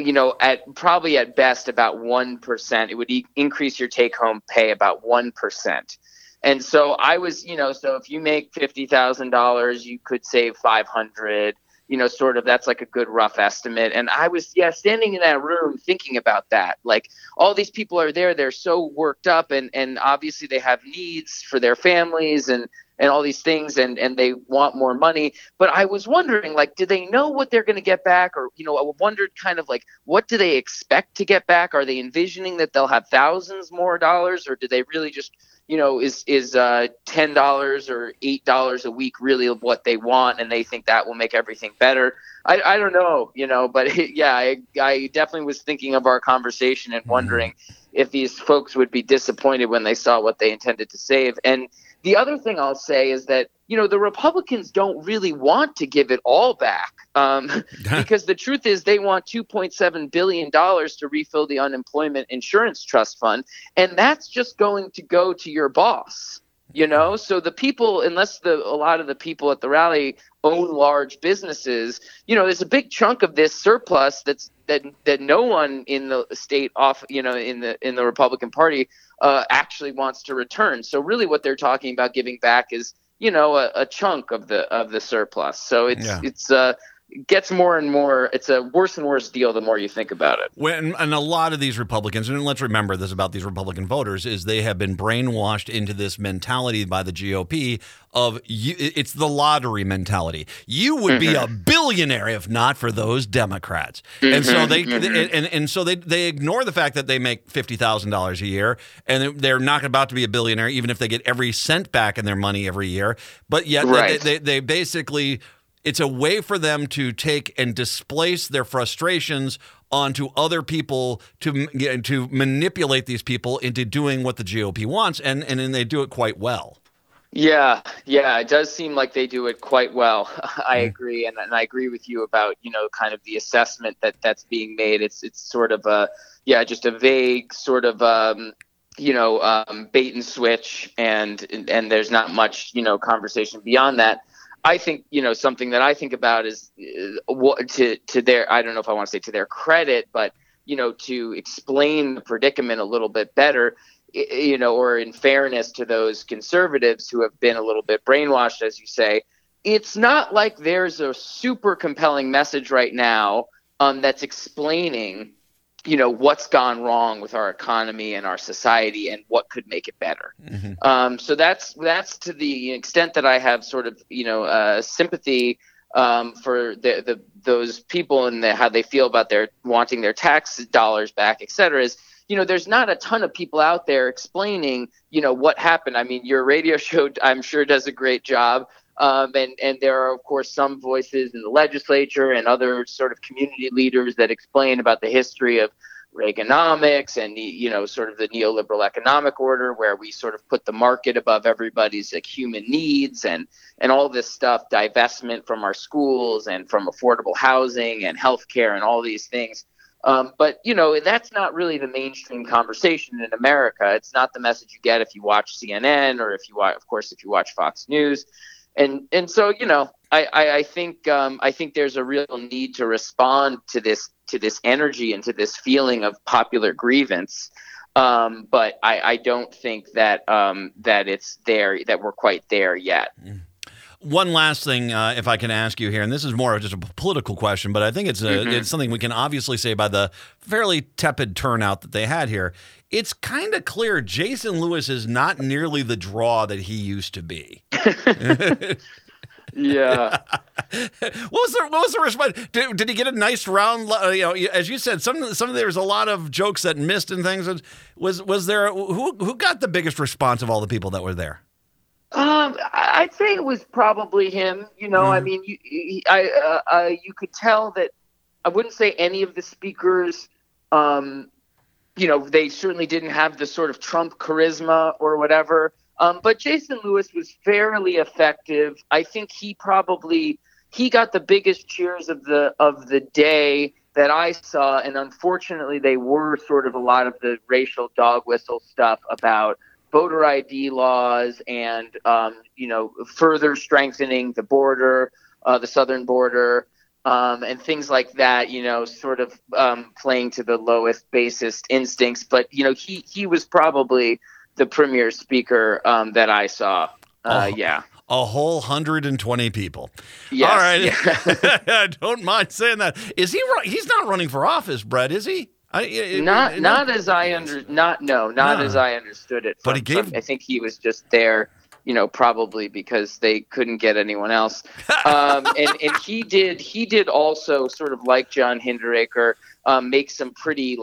at best about 1%. It would increase your take-home pay about 1%. And so I was, so if you make $50,000, you could save 500, sort of, that's like a good rough estimate. And I was, standing in that room thinking about that. Like, all these people are there, they're so worked up, and obviously they have needs for their families and all these things, and they want more money. But I was wondering, like, do they know what they're going to get back? Or, I wondered kind of like, what do they expect to get back? Are they envisioning that they'll have thousands more dollars, or do they really just, is $10 or $8 a week really what they want, and they think that will make everything better? I don't know, but I definitely was thinking of our conversation and wondering if these folks would be disappointed when they saw what they intended to save. And the other thing I'll say is that, the Republicans don't really want to give it all back, because the truth is they want $2.7 billion to refill the unemployment insurance trust fund. And that's just going to go to your boss, So the people, unless a lot of the people at the rally own large businesses, there's a big chunk of this surplus that no one in the state in the Republican Party actually wants to return. So really what they're talking about giving back is, a chunk of the surplus. So it's gets more and more, it's a worse and worse deal the more you think about it. And a lot of these Republicans, and let's remember this about these Republican voters, is they have been brainwashed into this mentality by the GOP of it's the lottery mentality. You would be a billionaire if not for those Democrats. And so they ignore the fact that they make $50,000 a year, and they're not about to be a billionaire even if they get every cent back in their money every year. But yet they basically, it's a way for them to take and displace their frustrations onto other people to manipulate these people into doing what the GOP wants, and they do it quite well. Yeah, it does seem like they do it quite well. I agree, and I agree with you about kind of the assessment that's being made. It's sort of just a vague sort of bait and switch, and there's not much conversation beyond that. I think, something that I think about is to their, I don't know if I want to say to their credit, but, to explain the predicament a little bit better, or in fairness to those conservatives who have been a little bit brainwashed, as you say, it's not like there's a super compelling message right now that's explaining what's gone wrong with our economy and our society and what could make it better. So that's to the extent that I have sort of, sympathy for those people and how they feel about their wanting their tax dollars back, et cetera, is, there's not a ton of people out there explaining, what happened. I mean, your radio show, I'm sure, does a great job. And there are, of course, some voices in the legislature and other sort of community leaders that explain about the history of Reaganomics and the, sort of the neoliberal economic order, where we sort of put the market above everybody's human needs and all this stuff, divestment from our schools and from affordable housing and healthcare and all these things. But, that's not really the mainstream conversation in America. It's not the message you get if you watch CNN or if you watch Fox News. And so, I think there's a real need to respond to this energy and to this feeling of popular grievance. But I don't think that it's there, that we're quite there yet. One last thing, if I can ask you here, and this is more of just a political question, but I think it's something we can obviously say by the fairly tepid turnout that they had here. It's kind of clear Jason Lewis is not nearly the draw that he used to be. Yeah. What was the response? Did he get a nice round? As you said, some there was a lot of jokes that missed and things. Was there who got the biggest response of all the people that were there? I'd say it was probably him. I mean, you could tell that. I wouldn't say any of the speakers. They certainly didn't have the sort of Trump charisma or whatever. But Jason Lewis was fairly effective. I think he got the biggest cheers of the day that I saw, and unfortunately, they were sort of a lot of the racial dog whistle stuff about voter ID laws and further strengthening the border, the southern border, and things like that. Sort of playing to the lowest, basest instincts. But he was probably the premier speaker that I saw. Yeah. A whole 120 people. Yes, all right. Yeah. I don't mind saying that. Is he? He's not running for office, Brett, is he? Not as I understood it. But I think he was just there, probably because they couldn't get anyone else. And he did also sort of like John Hinderaker, make some pretty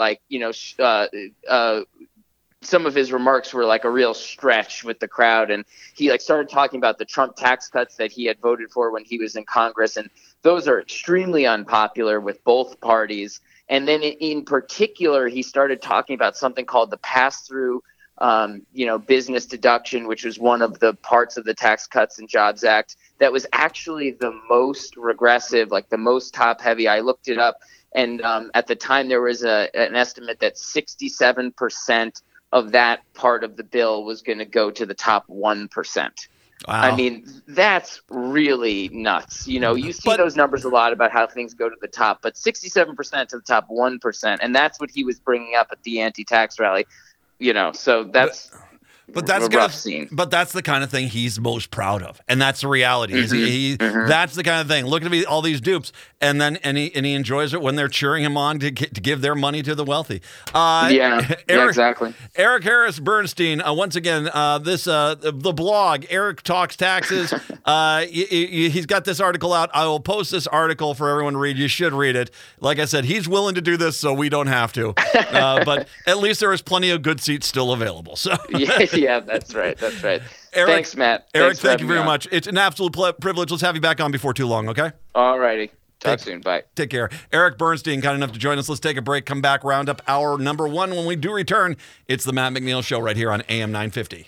some of his remarks were like a real stretch with the crowd, and he started talking about the Trump tax cuts that he had voted for when he was in Congress, and those are extremely unpopular with both parties. And then in particular, he started talking about something called the pass-through, business deduction, which was one of the parts of the Tax Cuts and Jobs Act that was actually the most regressive, like the most top-heavy. I looked it up, and at the time there was an estimate that 67% of that part of the bill was going to go to the top 1%. Wow. I mean, that's really nuts. You see those numbers a lot about how things go to the top, but 67% to the top 1%, and that's what he was bringing up at the anti-tax rally. So that's a rough scene. But that's the kind of thing he's most proud of, and that's the reality. That's the kind of thing. Look at all these dupes, and he enjoys it when they're cheering him on to give their money to the wealthy. Exactly. Eric Harris Bernstein. Once again, the blog Eric Talks Taxes. He's got this article out. I will post this article for everyone to read. You should read it. Like I said, he's willing to do this, so we don't have to. But at least there is plenty of good seats still available. So. Yeah, that's right. Eric, thanks, Matt. Eric, thank you very much. It's an absolute privilege. Let's have you back on before too long, okay? All righty. Talk soon. Bye. Take care. Eric Bernstein, kind enough to join us. Let's take a break, come back, round up hour number 1. When we do return, it's the Matt McNeil Show right here on AM 950.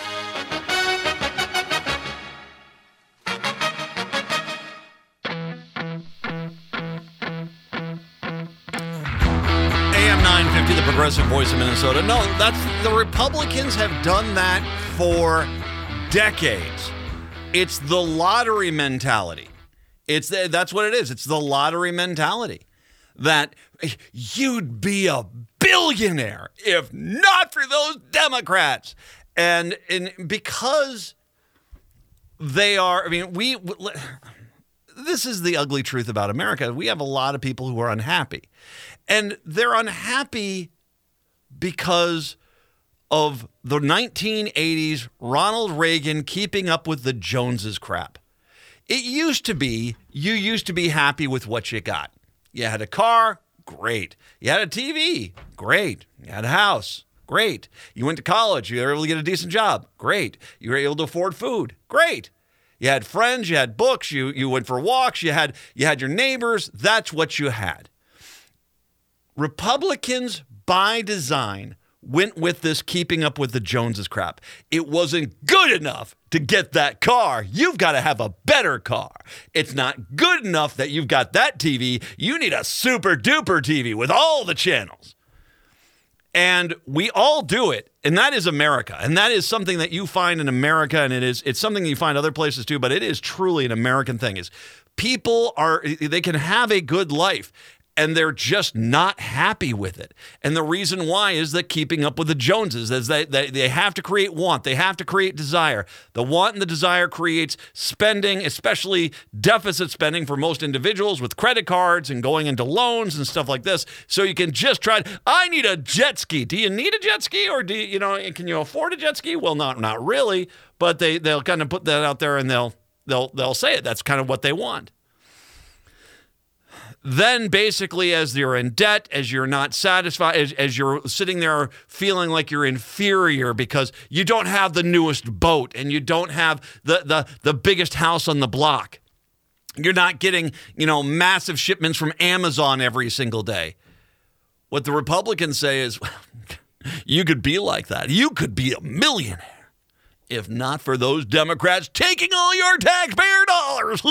The progressive voice of Minnesota. No, the Republicans have done that for decades. It's the lottery mentality. That's what it is. It's the lottery mentality that you'd be a billionaire if not for those Democrats. And because they are, this is the ugly truth about America. We have a lot of people who are unhappy. And they're unhappy because of the 1980s Ronald Reagan keeping up with the Joneses crap. It used to be, you used to be happy with what you got. You had a car, great. You had a TV, great. You had a house, great. You went to college, you were able to get a decent job, great. You were able to afford food, great. You had friends, you had books, you went for walks, you had your neighbors. That's what you had. Republicans, by design, went with this keeping up with the Joneses crap. It wasn't good enough to get that car. You've got to have a better car. It's not good enough that you've got that TV. You need a super duper TV with all the channels. And we all do it, and that is America. And that is something that you find in America, and it's something you find other places too, but it is truly an American thing. Is people they can have a good life, and they're just not happy with it. And the reason why is that keeping up with the Joneses is they have to create want. They have to create desire. The want and the desire creates spending, especially deficit spending for most individuals with credit cards and going into loans and stuff like this. So you can just I need a jet ski. Do you need a jet ski, or can you afford a jet ski? Well, not really, but they'll kind of put that out there, and they'll say it. That's kind of what they want. Then basically, as you're in debt, as you're not satisfied, as you're sitting there feeling like you're inferior because you don't have the newest boat and you don't have the biggest house on the block. You're not getting, massive shipments from Amazon every single day. What the Republicans say is, you could be like that. You could be a millionaire if not for those Democrats taking all your taxpayer dollars.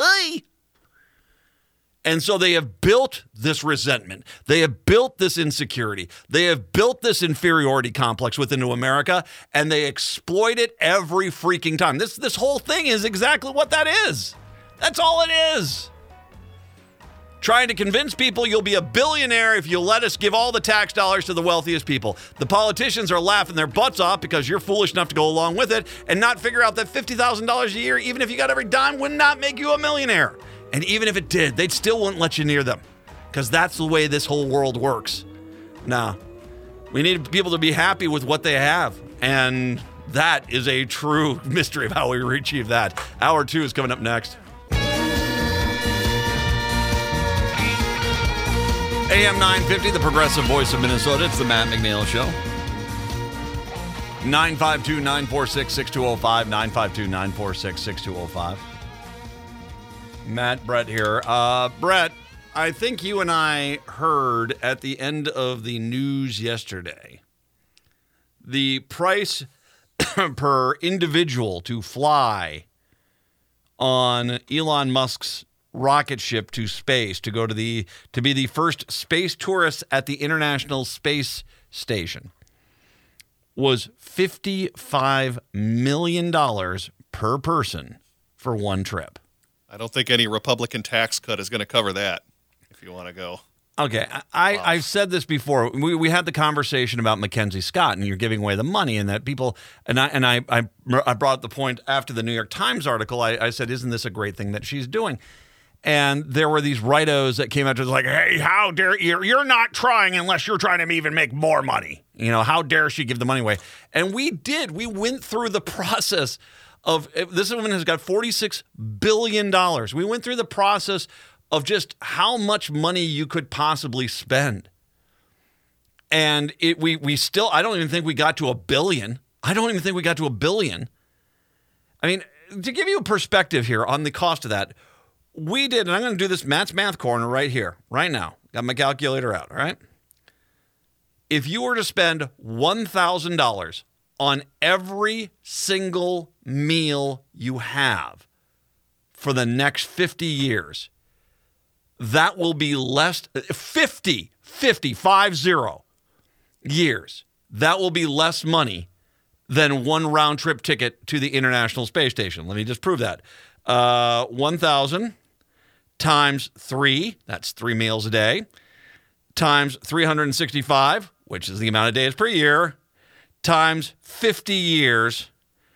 And so they have built this resentment. They have built this insecurity. They have built this inferiority complex within America, and they exploit it every freaking time. This whole thing is exactly what that is. That's all it is. Trying to convince people you'll be a billionaire if you let us give all the tax dollars to the wealthiest people. The politicians are laughing their butts off because you're foolish enough to go along with it and not figure out that $50,000 a year, even if you got every dime, would not make you a millionaire. And even if it did, they still wouldn't let you near them because that's the way this whole world works. Now, we need people to be happy with what they have. And that is a true mystery of how we achieve that. Hour 2 is coming up next. AM 950, the progressive voice of Minnesota. It's the Matt McNeil Show. 952-946-6205, 952-946-6205. Matt, Brett here. Brett, I think you and I heard at the end of the news yesterday, the price per individual to fly on Elon Musk's rocket ship to space to be the first space tourist at the International Space Station was $55 million per person for one trip. I don't think any Republican tax cut is going to cover that, if you want to go. Okay, I've said this before. We had the conversation about Mackenzie Scott, and you're giving away the money, and that people I brought up the point after the New York Times article. I said, isn't this a great thing that she's doing? And there were these rightos that came out to like, hey, how dare you? You're not trying unless you're trying to even make more money. How dare she give the money away? And we did. We went through the process of this woman has got $46 billion. We went through the process of just how much money you could possibly spend. And we still, I don't even think we got to $1 billion. I mean, to give you a perspective here on the cost of that, we did, and I'm going to do this Matt's Math Corner right here, right now. Got my calculator out, all right? If you were to spend $1,000 on every single meal you have for the next 50 years, that will be less, 50 years, that will be less money than one round-trip ticket to the International Space Station. Let me just prove that. 1,000 times 3, that's 3 meals a day, times 365, which is the amount of days per year, times 50 years,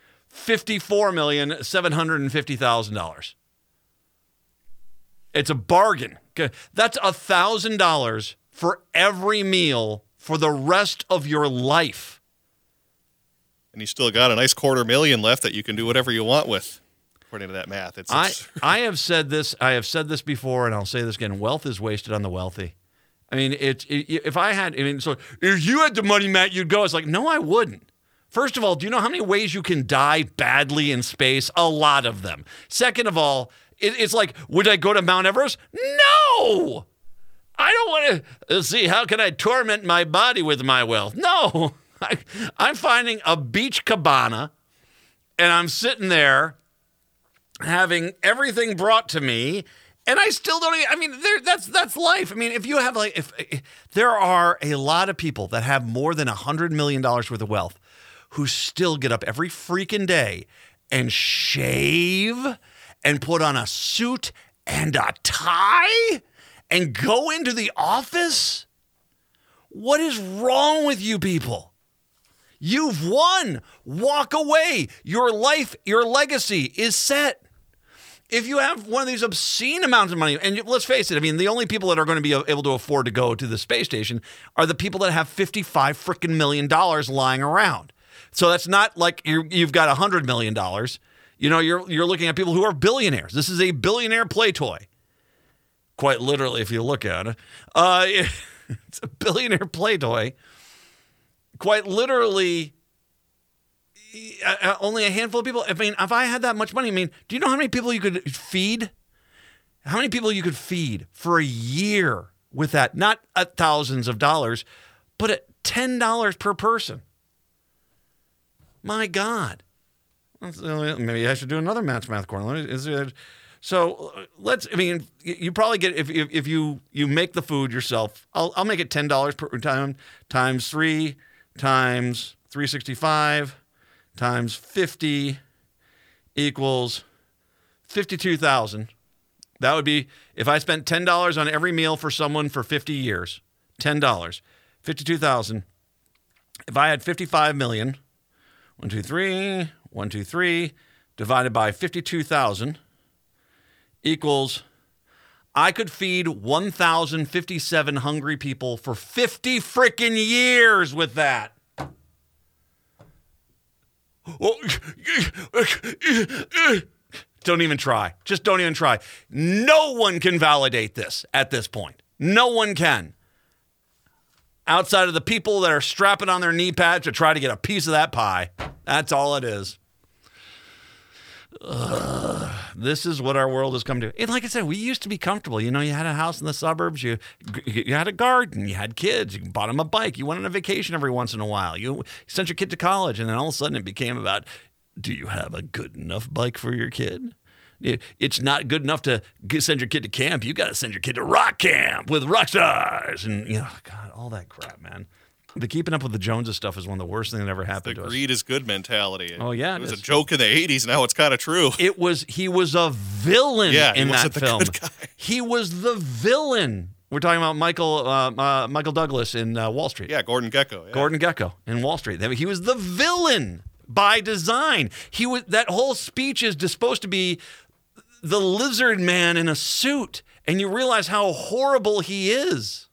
$54,750,000. It's a bargain. That's $1,000 for every meal for the rest of your life. And you still got a nice $250,000 left that you can do whatever you want with, according to that math. I have said this. I have said this before, and I'll say this again. Wealth is wasted on the wealthy. I mean, so if you had the money, Matt, you'd go. It's like, no, I wouldn't. First of all, do you know how many ways you can die badly in space? A lot of them. Second of all, it's like, would I go to Mount Everest? No! I don't want to see, how can I torment my body with my wealth? No! I'm finding a beach cabana, and I'm sitting there having everything brought to me, And I still don't. I mean, that's life. I mean, if you have if there are a lot of people that have more than $100 million worth of wealth, who still get up every freaking day and shave and put on a suit and a tie and go into the office. What is wrong with you people? You've won. Walk away. Your life, your legacy is set. If you have one of these obscene amounts of money, and let's face it, I mean, the only people that are going to be able to afford to go to the space station are the people that have $55 freaking million lying around. So that's not like you've got $100 million. You know, you're looking at people who are billionaires. This is a billionaire play toy. Quite literally, if you look at it. It's a billionaire play toy. Quite literally, only a handful of people. I mean, if I had that much money, I mean, do you know how many people you could feed? How many people you could feed for a year with that? Not at thousands of dollars, but at $10 per person. My God. Maybe I should do another math corner. So I mean, you probably get, if you make the food yourself, I'll make it $10 per time times 3 times 365 times 50 equals 52,000. That would be, if I spent $10 on every meal for someone for 50 years, $10, 52,000. If I had 55 million, 1, 2, 3, 1, 2, 3, divided by 52,000 equals, I could feed 1,057 hungry people for 50 freaking years with that. Don't even try. Just don't even try. No one can validate this at this point. No one can. Outside of the people that are strapping on their knee pads to try to get a piece of that pie. That's all it is. This is what our world has come to. And like I said, we used to be comfortable. You know, you had a house in the suburbs. You had a garden. You had kids. You bought them a bike. You went on a vacation every once in a while. You sent your kid to college. And then all of a sudden it became about, do you have a good enough bike for your kid? It's not good enough to send your kid to camp. You got to send your kid to rock camp with rock stars. And, you know, God, all that crap, man. The keeping up with the Joneses stuff is one of the worst things that ever happened to us. The greed is good mentality. Oh, yeah. It was a joke in the 80s. Now it's kind of true. He was a villain in that film. Good guy. He was the villain. We're talking about Michael Douglas in Wall Street. Yeah, Gordon Gekko. Yeah. Gordon Gekko in Wall Street. He was the villain by design. That whole speech is supposed to be the lizard man in a suit, and you realize how horrible he is.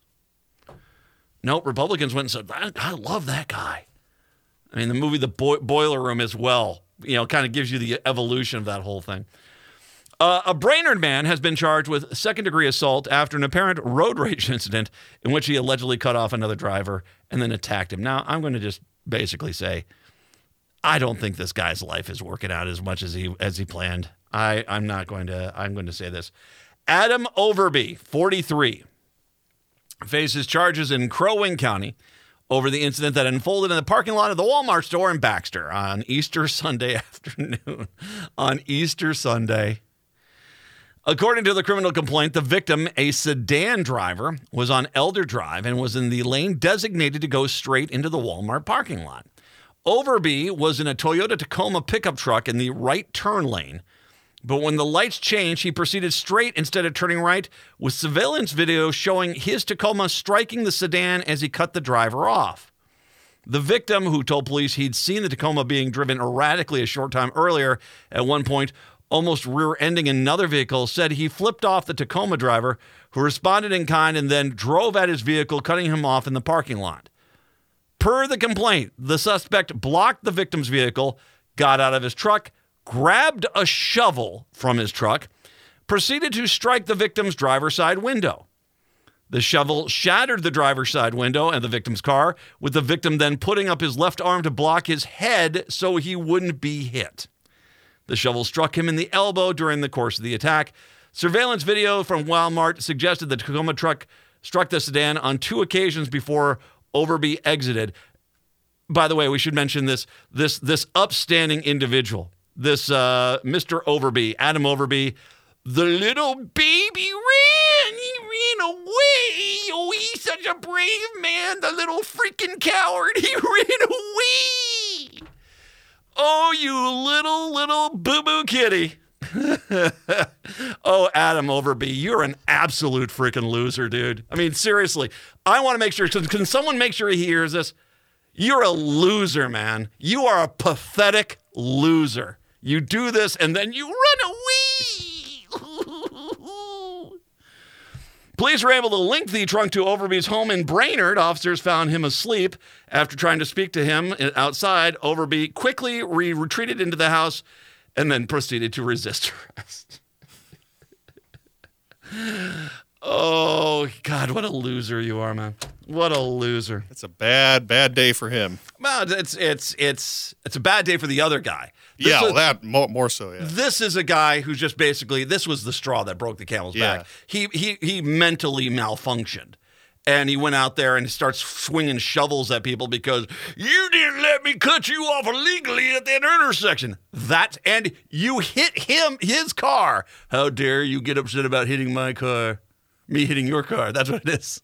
Nope, Republicans went and said, I love that guy. I mean, the movie The Boiler Room as well, you know, kind of gives you the evolution of that whole thing. A Brainerd man has been charged with second-degree assault after an apparent road rage incident in which he allegedly cut off another driver and then attacked him. Now, I'm going to just basically say, I don't think this guy's life is working out as much as he planned. I'm going to say this. Adam Overby, 43, faces charges in Crow Wing County over the incident that unfolded in the parking lot of the Walmart store in Baxter on Easter Sunday afternoon. On Easter Sunday. According to the criminal complaint, the victim, a sedan driver, was on Elder Drive and was in the lane designated to go straight into the Walmart parking lot. Overby was in a Toyota Tacoma pickup truck in the right turn lane. But when the lights changed, he proceeded straight instead of turning right, with surveillance video showing his Tacoma striking the sedan as he cut the driver off. The victim, who told police he'd seen the Tacoma being driven erratically a short time earlier, at one point almost rear-ending another vehicle, said he flipped off the Tacoma driver, who responded in kind and then drove at his vehicle, cutting him off in the parking lot. Per the complaint, the suspect blocked the victim's vehicle, got out of his truck, grabbed a shovel from his truck, proceeded to strike the victim's driver's side window. The shovel shattered the driver's side window and the victim's car, with the victim then putting up his left arm to block his head so he wouldn't be hit. The shovel struck him in the elbow during the course of the attack. Surveillance video from Walmart suggested the Tacoma truck struck the sedan on 2 occasions before Overby exited. By the way, we should mention this upstanding individual. This Mr. Overby, Adam Overby, The little baby ran. He ran away. Oh, he's such a brave man. The little freaking coward. He ran away. Oh, you little boo-boo kitty. Oh, Adam Overby, you're an absolute freaking loser, dude. I mean, seriously, I want to make sure, can someone make sure he hears this? You're a loser, man. You are a pathetic loser. You do this and then you run away. Police were able to link the trunk to Overby's home in Brainerd. Officers found him asleep. After trying to speak to him outside, Overby quickly retreated into the house and then proceeded to resist arrest. Oh, God, what a loser you are, man. What a loser. It's a bad day for him. Well, it's a bad day for the other guy. That more so, yeah. This is a guy who's just basically, this was the straw that broke the camel's back. He mentally malfunctioned. And he went out there and starts swinging shovels at people because you didn't let me cut you off illegally at that intersection. And you hit his car. How dare you get upset about hitting my car? Me hitting your car. That's what it is.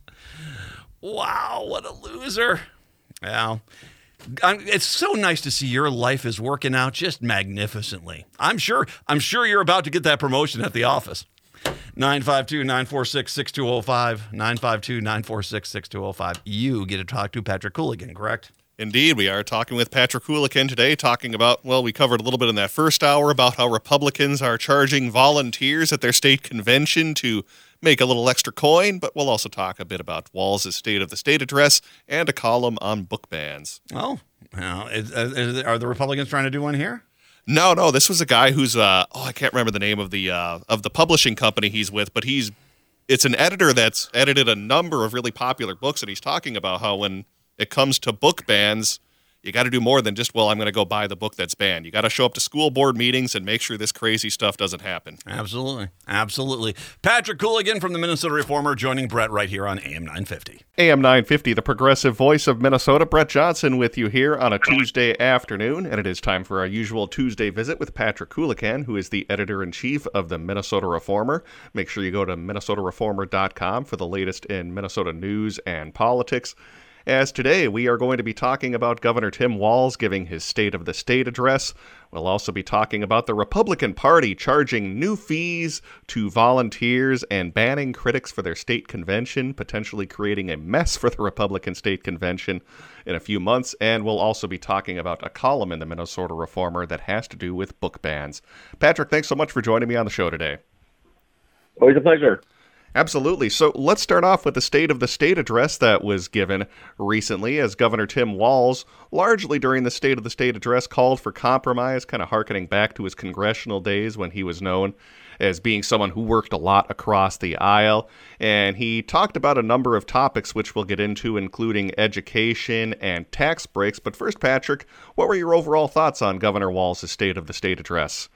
Wow, what a loser. Well, it's so nice to see your life is working out just magnificently. I'm sure you're about to get that promotion at the office. 952-946-6205. 952-946-6205. You get to talk to Patrick Cooligan, correct? Indeed, we are talking with Patrick Cooligan today, talking about, well, we covered a little bit in that first hour about how Republicans are charging volunteers at their state convention to make a little extra coin, but we'll also talk a bit about Walz' State of the State address and a column on book bans. Oh, well, are the Republicans trying to do one here? No, this was a guy who's, I can't remember the name of the publishing company he's with, but it's an editor that's edited a number of really popular books, and he's talking about how when it comes to book bans, you got to do more than just, well, I'm going to go buy the book that's banned. You got to show up to school board meetings and make sure this crazy stuff doesn't happen. Absolutely. Patrick Cooligan from the Minnesota Reformer joining Brett right here on AM 950. AM 950, the progressive voice of Minnesota. Brett Johnson with you here on a Tuesday afternoon, and it is time for our usual Tuesday visit with Patrick Cooligan, who is the editor-in-chief of the Minnesota Reformer. Make sure you go to minnesotareformer.com for the latest in Minnesota news and politics. As today, we are going to be talking about Governor Tim Walz giving his State of the State address. We'll also be talking about the Republican Party charging new fees to volunteers and banning critics for their state convention, potentially creating a mess for the Republican State Convention in a few months. And we'll also be talking about a column in the Minnesota Reformer that has to do with book bans. Patrick, thanks so much for joining me on the show today. Always a pleasure. Absolutely. So let's start off with the State of the State address that was given recently, as Governor Tim Walz, largely during the State of the State address, called for compromise, kind of hearkening back to his congressional days when he was known as being someone who worked a lot across the aisle. And he talked about a number of topics which we'll get into, including education and tax breaks. But first, Patrick, what were your overall thoughts on Governor Walz's State of the State address?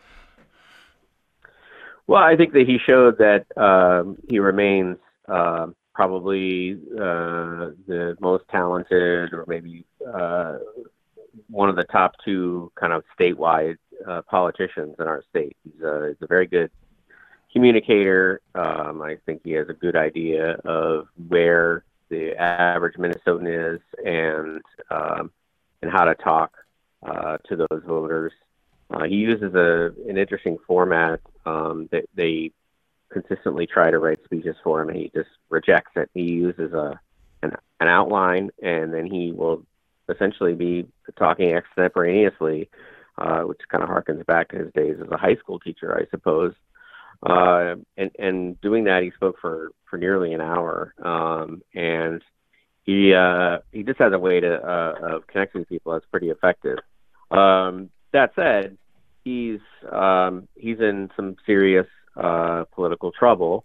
Well, I think that he showed that he remains probably the most talented, or maybe one of the top two kind of statewide politicians in our state. He's a very good communicator. I think he has a good idea of where the average Minnesotan is and how to talk to those voters. He uses an interesting format that they consistently try to write speeches for him, and he just rejects it. He uses an outline, and then he will essentially be talking extemporaneously, which kind of harkens back to his days as a high school teacher, I suppose. And doing that, he spoke for nearly an hour, and he just has a way of connecting people that's pretty effective. That said, he's in some serious political trouble,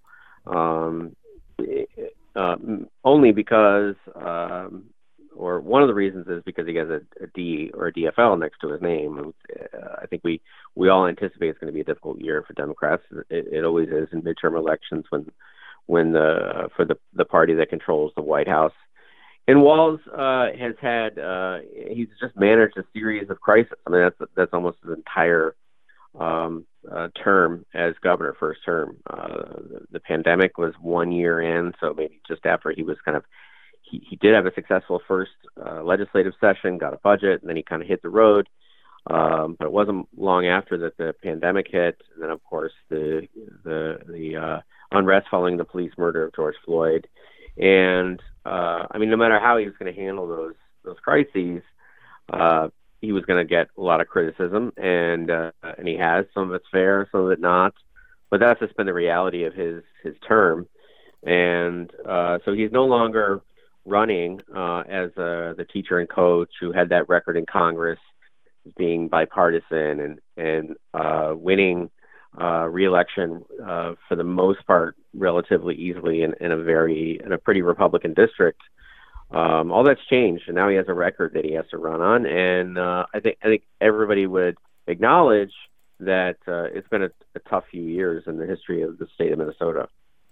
only because, or one of the reasons is because he has a D or a DFL next to his name. I think we all anticipate it's going to be a difficult year for Democrats. It always is in midterm elections when for the party that controls the White House. And Walz has had he's just managed a series of crises. I mean, that's almost his entire term as governor, first term. The pandemic was 1 year in, so maybe just after he was he did have a successful first legislative session, got a budget, and then he kind of hit the road. But it wasn't long after that the pandemic hit, and then of course the unrest following the police murder of George Floyd. And I mean, no matter how he was going to handle those crises, he was going to get a lot of criticism, and he has. Some of it's fair, some of it not. But that's just been the reality of his term. And so he's no longer running as the teacher and coach who had that record in Congress, being bipartisan and winning re-election for the most part relatively easily in a pretty Republican district. All that's changed, and now he has a record that he has to run on. And I think everybody would acknowledge that it's been a tough few years in the history of the state of Minnesota.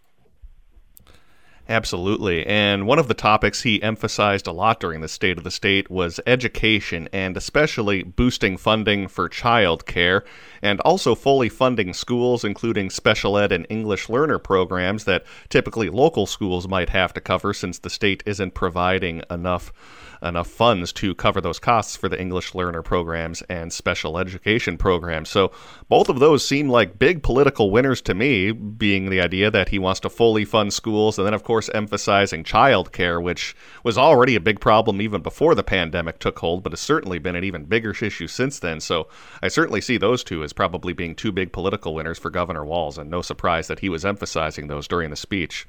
Absolutely. And one of the topics he emphasized a lot during the State of the State was education, and especially boosting funding for child care, and also fully funding schools, including special ed and English learner programs that typically local schools might have to cover, since the state isn't providing enough funds to cover those costs for the English learner programs and special education programs. So both of those seem like big political winners to me, being the idea that he wants to fully fund schools, and then of course emphasizing child care, which was already a big problem even before the pandemic took hold, but has certainly been an even bigger issue since then. So I certainly see those two as probably being two big political winners for Governor Walz, and no surprise that he was emphasizing those during the speech.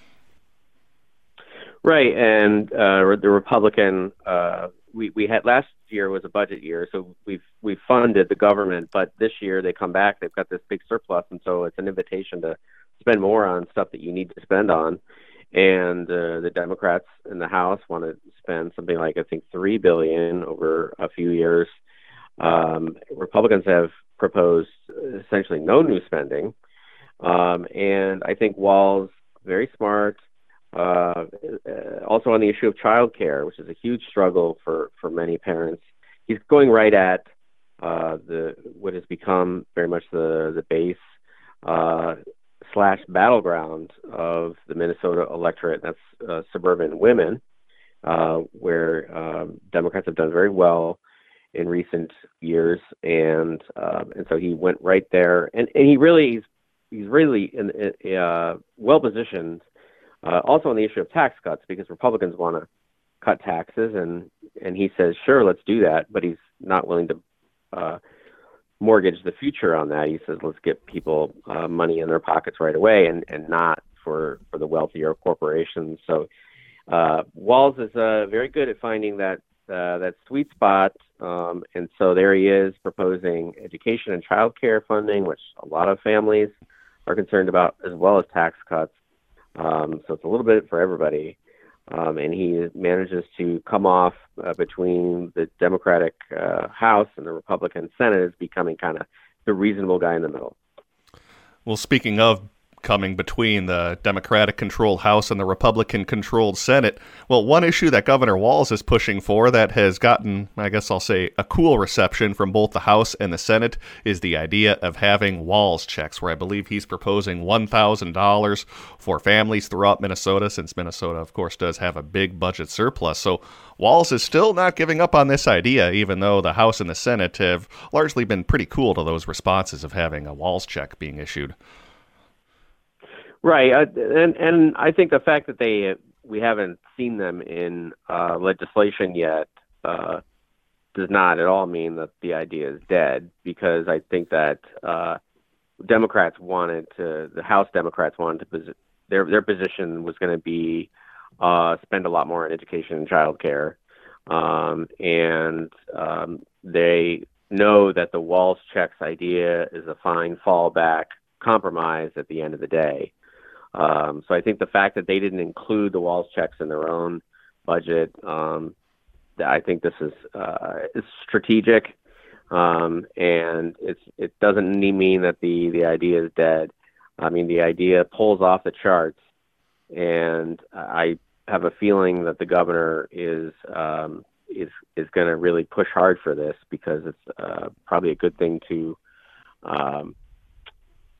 Right, and the Republican, we had last year was a budget year, so we've funded the government, but this year they come back, they've got this big surplus, and so it's an invitation to spend more on stuff that you need to spend on. And the Democrats in the House want to spend something like, I think, $3 billion over a few years. Republicans have proposed essentially no new spending, and I think Walz very smart. Also on the issue of childcare, which is a huge struggle for many parents. He's going right at what has become very much the base / battleground of the Minnesota electorate. That's suburban women, where Democrats have done very well in recent years, and so he went right there, and he's really well positioned. Also on the issue of tax cuts, because Republicans want to cut taxes, and he says, sure, let's do that, but he's not willing to mortgage the future on that. He says, let's get people money in their pockets right away, and not for the wealthier corporations. So Walz is very good at finding that sweet spot, and so there he is proposing education and child care funding, which a lot of families are concerned about, as well as tax cuts. So it's a little bit for everybody, and he manages to come off between the Democratic House and the Republican Senate as becoming kind of the reasonable guy in the middle. Well, speaking of coming between the Democratic-controlled House and the Republican-controlled Senate, well, one issue that Governor Walz is pushing for that has gotten, I guess I'll say, a cool reception from both the House and the Senate is the idea of having Walz checks, where I believe he's proposing $1,000 for families throughout Minnesota, since Minnesota, of course, does have a big budget surplus. So Walz is still not giving up on this idea, even though the House and the Senate have largely been pretty cool to those responses of having a Walz check being issued. Right, and I think the fact that we haven't seen them in legislation yet does not at all mean that the idea is dead, because I think that the House Democrats wanted to, their position was going to be spend a lot more on education and child care, and they know that the Walz checks idea is a fine fallback compromise at the end of the day. So I think the fact that they didn't include the Walz checks in their own budget, I think this is strategic, and it doesn't mean that the idea is dead. I mean, the idea pulls off the charts, and I have a feeling that the governor is going to really push hard for this, because it's probably a good thing to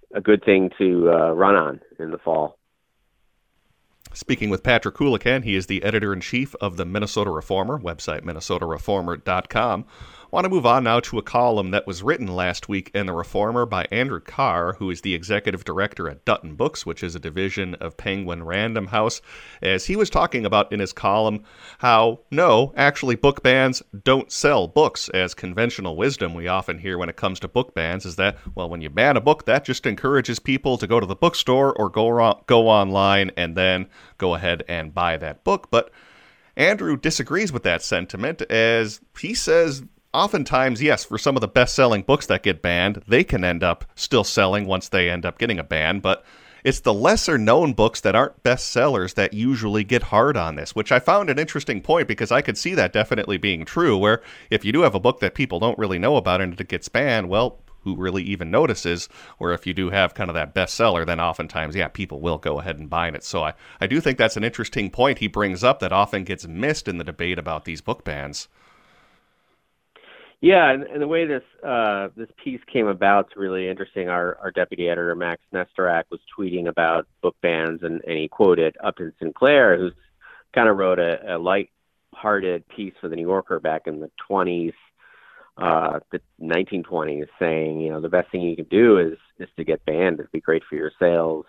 a good thing to run on in the fall. Speaking with Patrick Coolican, he is the editor-in-chief of the Minnesota Reformer, website minnesotareformer.com. I want to move on now to a column that was written last week in the Reformer by Andrew Carr, who is the executive director at Dutton Books, which is a division of Penguin Random House, as he was talking about in his column how, no, actually book bans don't sell books, as conventional wisdom we often hear when it comes to book bans is that, well, when you ban a book, that just encourages people to go to the bookstore or go online and then go ahead and buy that book. But Andrew disagrees with that sentiment, as he says oftentimes, yes, for some of the best-selling books that get banned, they can end up still selling once they end up getting a ban, but it's the lesser-known books that aren't bestsellers that usually get hard on this, which I found an interesting point because I could see that definitely being true, where if you do have a book that people don't really know about and it gets banned, well, who really even notices? Or if you do have kind of that bestseller, then oftentimes, yeah, people will go ahead and buy it. So I do think that's an interesting point he brings up that often gets missed in the debate about these book bans. Yeah, and the way this piece came about is really interesting. Our deputy editor, Max Nestorak, was tweeting about book bans, and he quoted Upton Sinclair, who's kind of wrote a light-hearted piece for the New Yorker back in the 20s, the 1920s, saying, you know, the best thing you can do is to get banned. It'd be great for your sales.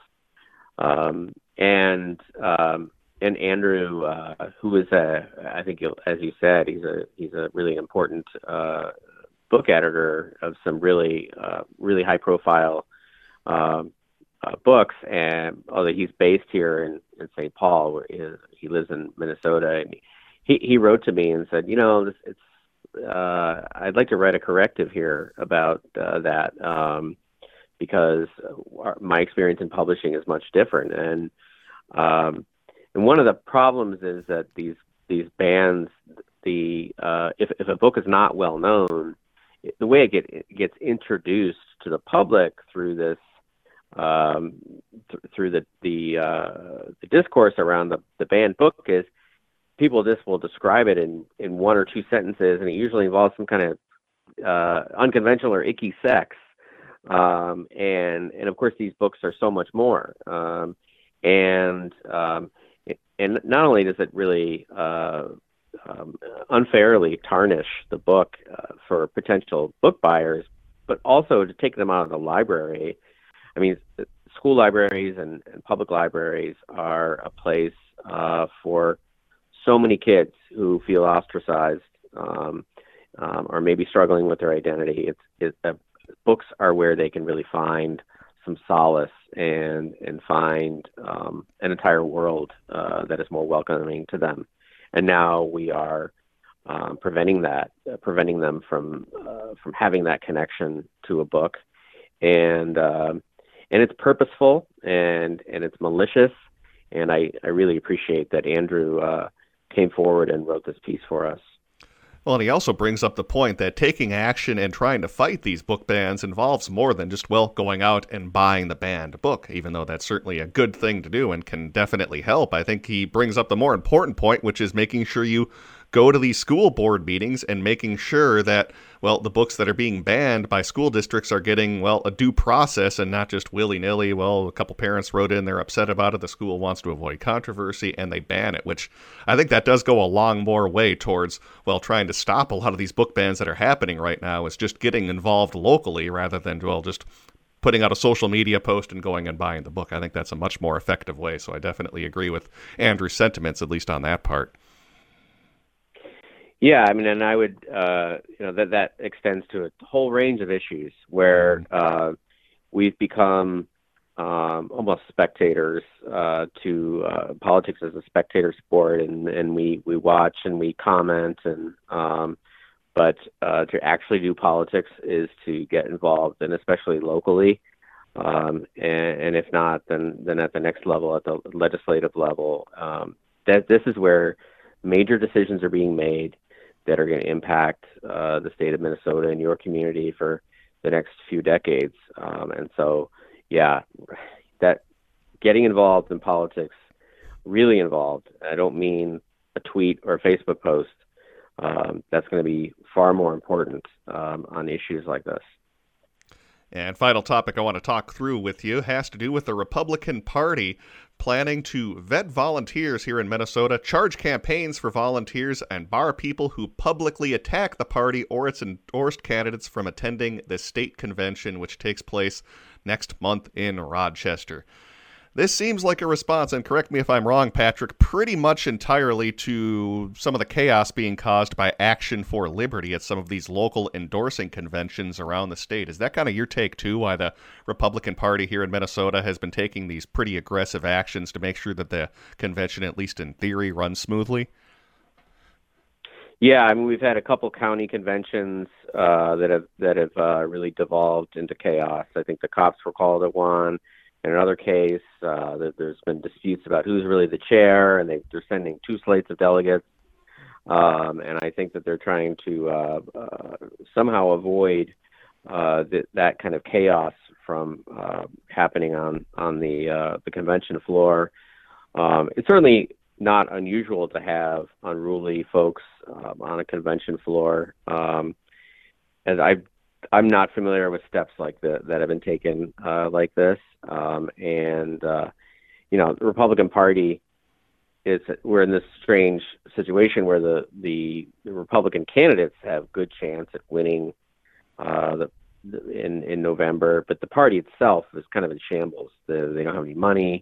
And Andrew, who is I think as you said, he's a really important book editor of some really high profile books. And although he's based here in St. Paul, where he lives in Minnesota, and he wrote to me and said, you know, I'd like to write a corrective here about that because my experience in publishing is much different. And one of the problems is that these bans, if a book is not well known, the way it gets introduced to the public through this through the discourse around the banned book is people just will describe it in one or two sentences, and it usually involves some kind of unconventional or icky sex. And of course, these books are so much more. And not only does it really unfairly tarnish the book for potential book buyers, but also to take them out of the library. I mean, school libraries and public libraries are a place for so many kids who feel ostracized or maybe struggling with their identity. Books are where they can really find some solace and find an entire world that is more welcoming to them. And now we are preventing them from having that connection to a book, and it's purposeful and it's malicious. And I really appreciate that Andrew came forward and wrote this piece for us. Well, and he also brings up the point that taking action and trying to fight these book bans involves more than just, well, going out and buying the banned book, even though that's certainly a good thing to do and can definitely help. I think he brings up the more important point, which is making sure you go to these school board meetings and making sure that, well, the books that are being banned by school districts are getting, well, a due process and not just willy-nilly. Well, a couple parents wrote in, they're upset about it, the school wants to avoid controversy, and they ban it, which I think that does go a long more way towards, well, trying to stop a lot of these book bans that are happening right now. Is just getting involved locally rather than, well, just putting out a social media post and going and buying the book. I think that's a much more effective way, so I definitely agree with Andrew's sentiments, at least on that part. Yeah, I mean, and I would, that extends to a whole range of issues where we've become almost spectators to politics as a spectator sport, and we watch and we comment, but to actually do politics is to get involved, and especially locally, and if not, then at the next level, at the legislative level, that this is where major decisions are being made that are going to impact the state of Minnesota and your community for the next few decades. And so, yeah, that getting involved in politics, really involved, I don't mean a tweet or a Facebook post, that's going to be far more important on issues like this. And final topic I want to talk through with you has to do with the Republican Party planning to vet volunteers here in Minnesota, charge campaigns for volunteers, and bar people who publicly attack the party or its endorsed candidates from attending the state convention, which takes place next month in Rochester. This seems like a response, and correct me if I'm wrong, Patrick, pretty much entirely to some of the chaos being caused by Action for Liberty at some of these local endorsing conventions around the state. Is that kind of your take, too, why the Republican Party here in Minnesota has been taking these pretty aggressive actions to make sure that the convention, at least in theory, runs smoothly? Yeah, I mean, we've had a couple county conventions that have really devolved into chaos. I think the cops were called at one. In another case, there's been disputes about who's really the chair, and they're sending two slates of delegates. And I think that they're trying to somehow avoid that kind of chaos from happening on the convention floor. It's certainly not unusual to have unruly folks on a convention floor. And I'm not familiar with steps like that have been taken like this. The Republican Party we're in this strange situation where the Republican candidates have good chance at winning in November, but the party itself is kind of in shambles. They don't have any money.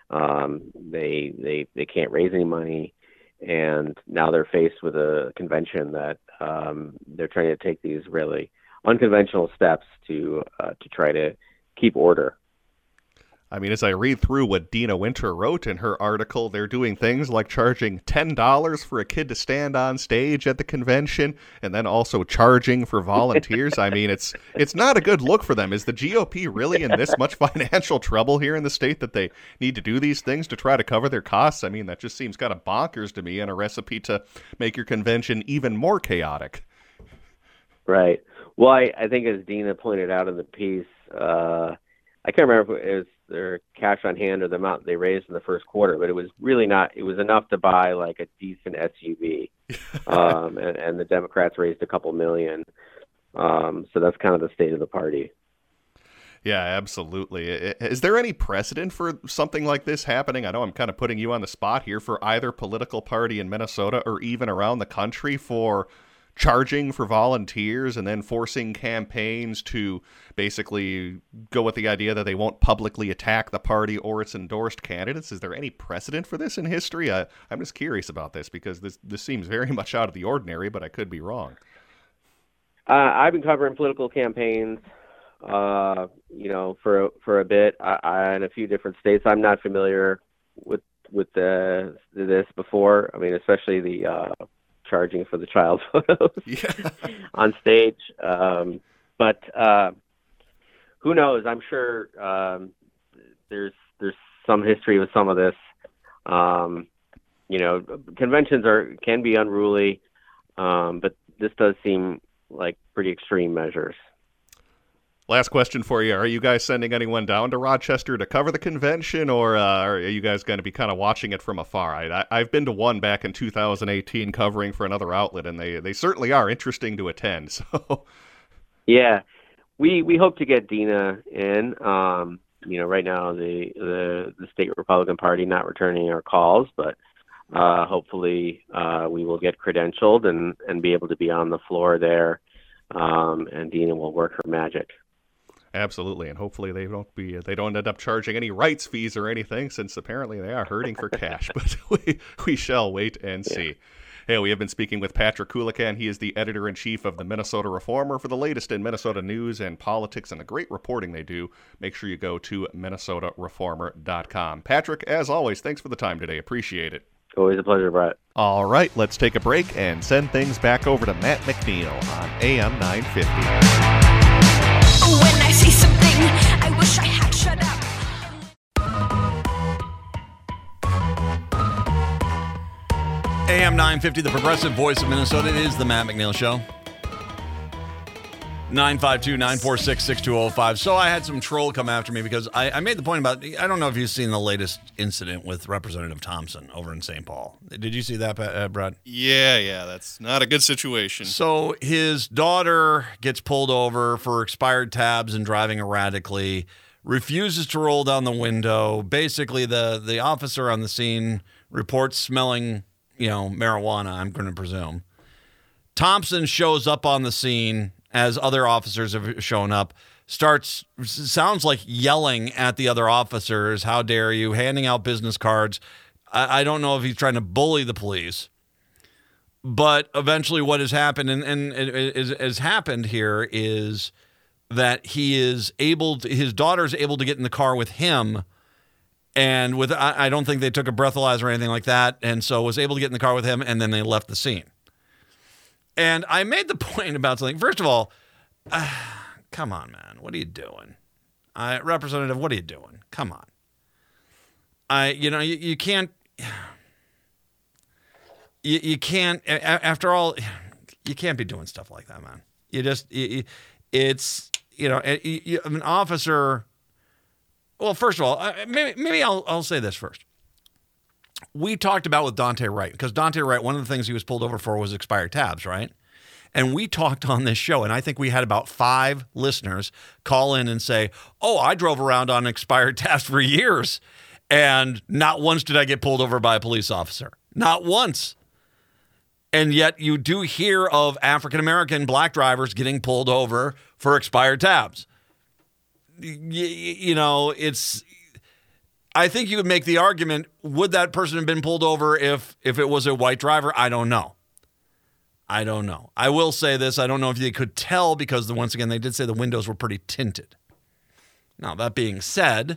They can't raise any money. And now they're faced with a convention that they're trying to take these really unconventional steps to try to keep order. I mean, as I read through what Dina Winter wrote in her article, they're doing things like charging $10 for a kid to stand on stage at the convention, and then also charging for volunteers. I mean, it's not a good look for them. Is the GOP really in this much financial trouble here in the state that they need to do these things to try to cover their costs? I mean, that just seems kind of bonkers to me, and a recipe to make your convention even more chaotic. Right. Well, I think as Dina pointed out in the piece, I can't remember if it was their cash on hand or the amount they raised in the first quarter, but it was really not. It was enough to buy like a decent SUV, and the Democrats raised a couple million. So that's kind of the state of the party. Yeah, absolutely. Is there any precedent for something like this happening? I know I'm kind of putting you on the spot here, for either political party in Minnesota or even around the country for charging for volunteers and then forcing campaigns to basically go with the idea that they won't publicly attack the party or its endorsed candidates. Is there any precedent for this in history? I'm just curious about this because this seems very much out of the ordinary, but I could be wrong. I've been covering political campaigns, for a bit in a few different states. I'm not familiar with this before. I mean, especially the charging for the child photos on stage. But who knows? I'm sure there's some history with some of this. Conventions can be unruly, but this does seem like pretty extreme measures. Last question for you. Are you guys sending anyone down to Rochester to cover the convention, or are you guys going to be kind of watching it from afar? I've been to one back in 2018 covering for another outlet, and they certainly are interesting to attend. So, yeah, we hope to get Dina in. Right now the state Republican Party not returning our calls, but hopefully we will get credentialed and be able to be on the floor there, and Dina will work her magic. Absolutely, and hopefully they don't end up charging any rights fees or anything, since apparently they are hurting for cash. But we shall wait and see. Hey, we have been speaking with Patrick Coolican. He is the editor-in-chief of the Minnesota Reformer. For the latest in Minnesota news and politics and the great reporting they do, make sure you go to minnesotareformer.com. Patrick, as always, thanks for the time today. Appreciate it. Always a pleasure, Brett. All right, let's take a break and send things back over to Matt McNeil on AM 950. When I see something, I wish I had shut up. AM 950, the progressive voice of Minnesota. It is the Matt McNeil Show. 952-946-6205. So I had some troll come after me because I made the point about, I don't know if you've seen the latest incident with Representative Thompson over in St. Paul. Did you see that, Brad? Yeah, that's not a good situation. So his daughter gets pulled over for expired tabs and driving erratically, refuses to roll down the window. Basically, the officer on the scene reports smelling, marijuana, I'm going to presume. Thompson shows up on the scene as other officers have shown up, sounds like yelling at the other officers, how dare you, handing out business cards. I don't know if he's trying to bully the police, but eventually what has happened, and has happened here, is that his daughter is able to get in the car with him, and I don't think they took a breathalyzer or anything like that, and so was able to get in the car with him, and then they left the scene. And I made the point about something. First of all, come on, man. What are you doing? Representative, what are you doing? Come on. You can't, you can't, after all, you can't be doing stuff like that, man. It's an officer. Well, first of all, maybe I'll say this first. We talked about with Dante Wright, because Dante Wright, one of the things he was pulled over for was expired tabs, right? And we talked on this show, and I think we had about 5 listeners call in and say, oh, I drove around on expired tabs for years, and not once did I get pulled over by a police officer. Not once. And yet you do hear of African-American black drivers getting pulled over for expired tabs. It's... I think you would make the argument, would that person have been pulled over if it was a white driver? I don't know. I will say this. I don't know if they could tell because, once again, they did say the windows were pretty tinted. Now, that being said,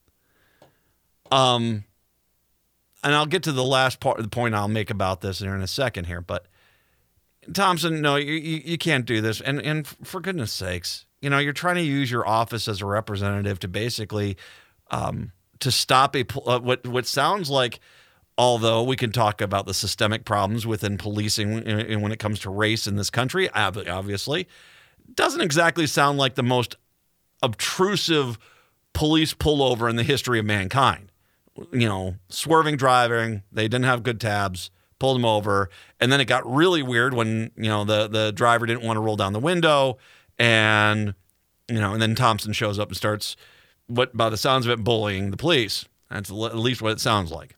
and I'll get to the last part, the point I'll make about this here in a second here, but Thompson, no, you can't do this. And for goodness sakes, you're trying to use your office as a representative to basically... to stop what sounds like, although we can talk about the systemic problems within policing when it comes to race in this country, obviously, doesn't exactly sound like the most obtrusive police pullover in the history of mankind. Swerving driving, they didn't have good tabs, pulled them over, and then it got really weird when, the driver didn't want to roll down the window, and then Thompson shows up and starts... by the sounds of it, bullying the police. That's at least what it sounds like.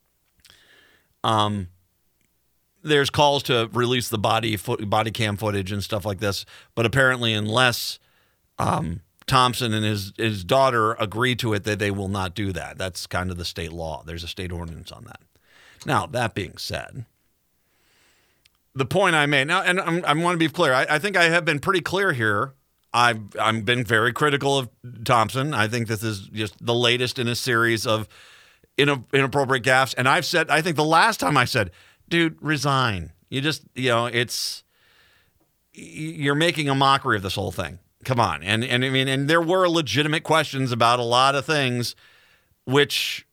There's calls to release the body cam footage and stuff like this, but apparently unless Thompson and his daughter agree to it, that they will not do that. That's kind of the state law. There's a state ordinance on that. Now, that being said, the point I made, now, and I want to be clear, I think I have been pretty clear here. I've been very critical of Thompson. I think this is just the latest in a series of inappropriate gaffes. And I think the last time I said, dude, resign. You just, you're making a mockery of this whole thing. Come on. And I mean, and there were legitimate questions about a lot of things, which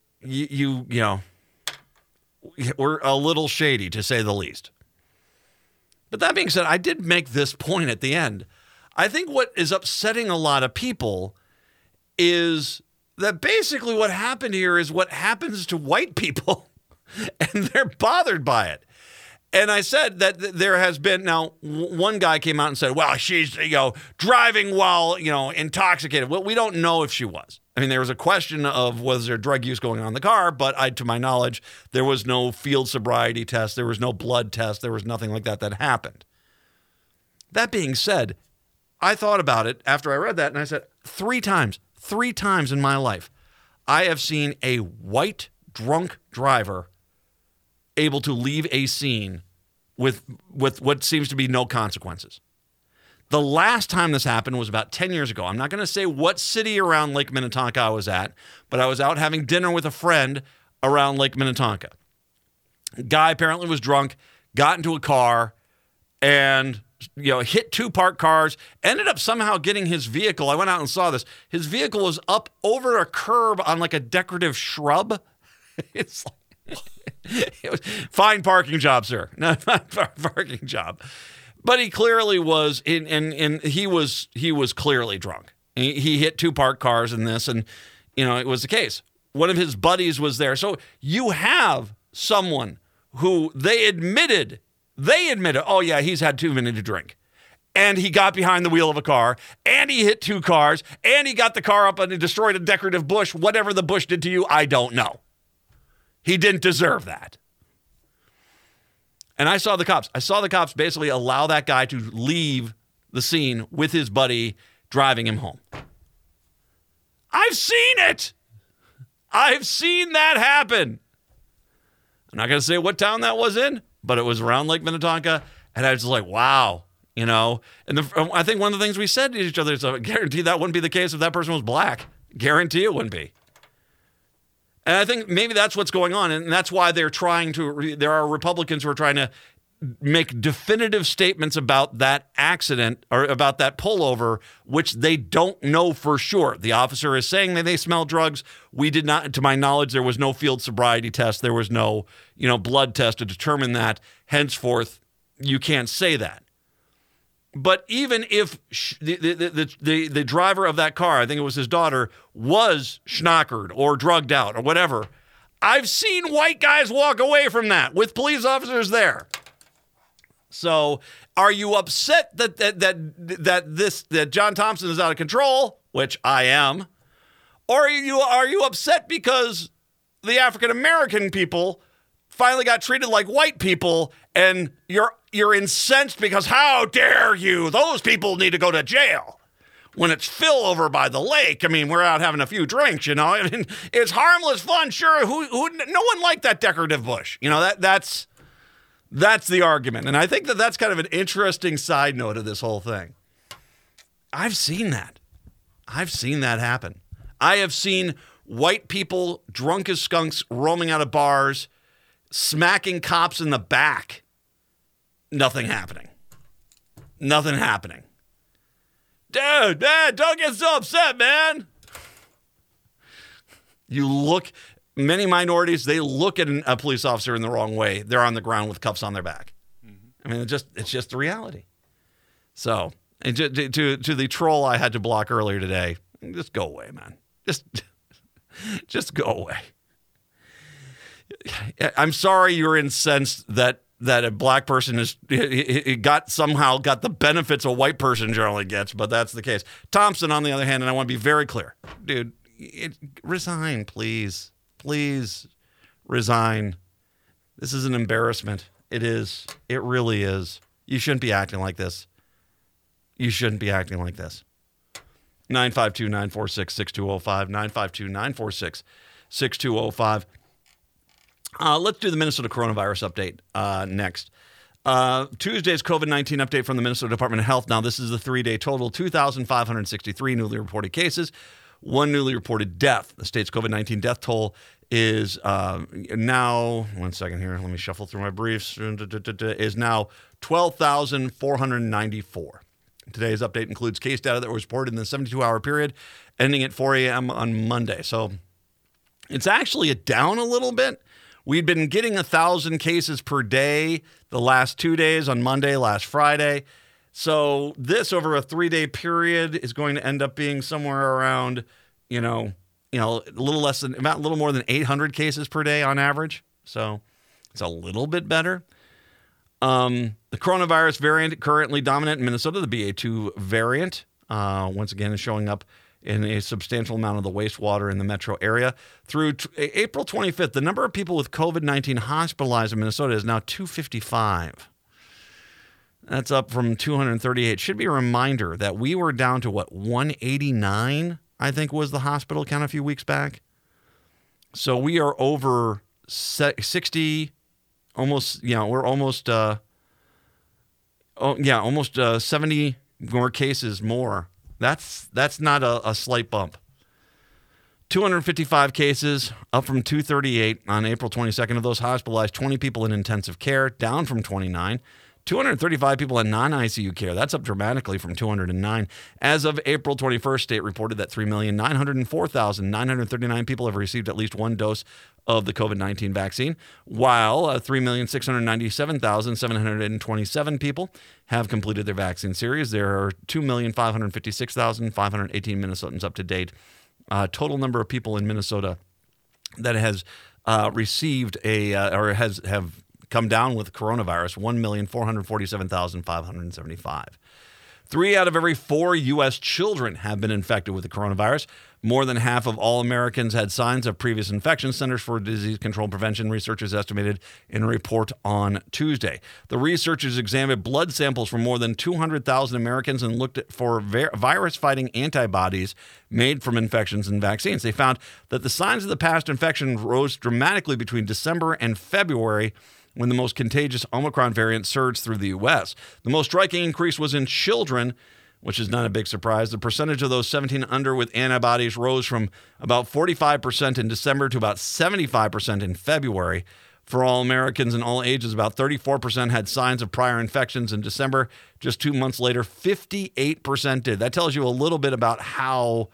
were a little shady, to say the least. But that being said, I did make this point at the end. I think what is upsetting a lot of people is that basically what happened here is what happens to white people, and they're bothered by it. And I said that there has been, now, one guy came out and said, well, she's, driving while, intoxicated. Well, we don't know if she was. I mean, there was a question of was there drug use going on in the car, but to my knowledge, there was no field sobriety test. There was no blood test. There was nothing like that happened. That being said, I thought about it after I read that, and I said, 3 times in my life, I have seen a white drunk driver able to leave a scene with what seems to be no consequences. The last time this happened was about 10 years ago. I'm not going to say what city around Lake Minnetonka I was at, but I was out having dinner with a friend around Lake Minnetonka. Guy apparently was drunk, got into a car, and hit 2 parked cars, ended up somehow getting his vehicle. I went out and saw this. His vehicle was up over a curb on like a decorative shrub. It's like, it was fine parking job, sir. No, fine parking job. But he clearly was, and he was clearly drunk. He hit two parked cars in this, and it was the case. One of his buddies was there. So you have someone who they admitted, oh yeah, he's had too many to drink. And he got behind the wheel of a car, and he hit two cars, and he got the car up and he destroyed a decorative bush. Whatever the bush did to you, I don't know. He didn't deserve that. And I saw the cops. I saw the cops basically allow that guy to leave the scene with his buddy driving him home. I've seen it. I've seen that happen. I'm not going to say what town that was in, but it was around Lake Minnetonka. And I was just like, wow, And I think one of the things we said to each other is, I guarantee that wouldn't be the case if that person was black. Guarantee it wouldn't be. And I think maybe that's what's going on. And that's why there are Republicans who are trying to make definitive statements about that accident or about that pullover, which they don't know for sure. The officer is saying that they smell drugs. We did not, to my knowledge, there was no field sobriety test. There was no, blood test to determine that. Henceforth, you can't say that. But even if the driver of that car, I think it was his daughter, was schnockered or drugged out or whatever, I've seen white guys walk away from that with police officers there. So, are you upset that John Thompson is out of control, which I am, or are you upset because the African American people finally got treated like white people, and you're incensed because how dare you? Those people need to go to jail. When it's Phil over by the lake, we're out having a few drinks, it's harmless fun, sure. Who no one liked that decorative bush, That's the argument. And I think that's kind of an interesting side note of this whole thing. I've seen that. I've seen that happen. I have seen white people, drunk as skunks, roaming out of bars, smacking cops in the back. Nothing happening. Nothing happening. Dude, don't get so upset, man. Many minorities, they look at a police officer in the wrong way. They're on the ground with cuffs on their back. Mm-hmm. It's just the reality. So, and to the troll I had to block earlier today, just go away, man. Just go away. I'm sorry you're incensed that a black person somehow got the benefits a white person generally gets, but that's the case. Thompson, on the other hand, and I want to be very clear, dude, resign, please. Please resign. This is an embarrassment. It is. It really is. You shouldn't be acting like this. 952-946-6205. 952-946-6205. Let's do the Minnesota coronavirus update next. Tuesday's COVID-19 update from the Minnesota Department of Health. Now, this is the 3-day total. 2,563 newly reported cases. One newly reported death. The state's COVID-19 death toll is now, one second here, let me shuffle through my briefs, is now 12,494. Today's update includes case data that was reported in the 72-hour period ending at 4 a.m. on Monday. So it's actually down a little bit. We'd been getting 1,000 cases per day the last 2 days, on Monday, last Friday. So this over a 3-day period is going to end up being somewhere around, a little more than 800 cases per day on average. So it's a little bit better. The coronavirus variant currently dominant in Minnesota, the BA2 variant, once again is showing up in a substantial amount of the wastewater in the metro area. Through April 25th, the number of people with COVID-19 hospitalized in Minnesota is now 255. That's up from 238. Should be a reminder that we were down to 189, I think was the hospital count a few weeks back. So we are over 60, almost, we're almost, almost 70 more cases more. That's not a slight bump. 255 cases, up from 238 on April 22nd. Of those hospitalized, 20 people in intensive care, down from 29. 235 people in non-ICU care. That's up dramatically from 209. As of April 21st, state reported that 3,904,939 people have received at least one dose of the COVID-19 vaccine, while 3,697,727 people have completed their vaccine series. There are 2,556,518 Minnesotans up to date. Total number of people in Minnesota that has received have come down with coronavirus, 1,447,575. 3 out of every 4 U.S. children have been infected with the coronavirus. More than half of all Americans had signs of previous infection. Centers for Disease Control and Prevention researchers estimated in a report on Tuesday. The researchers examined blood samples from more than 200,000 Americans and looked for virus-fighting antibodies made from infections and vaccines. They found that the signs of the past infection rose dramatically between December and February, when the most contagious Omicron variant surged through the U.S. The most striking increase was in children, which is not a big surprise. The percentage of those 17 under with antibodies rose from about 45% in December to about 75% in February. For all Americans in all ages, about 34% had signs of prior infections in December. Just 2 months later, 58% did. That tells you a little bit about how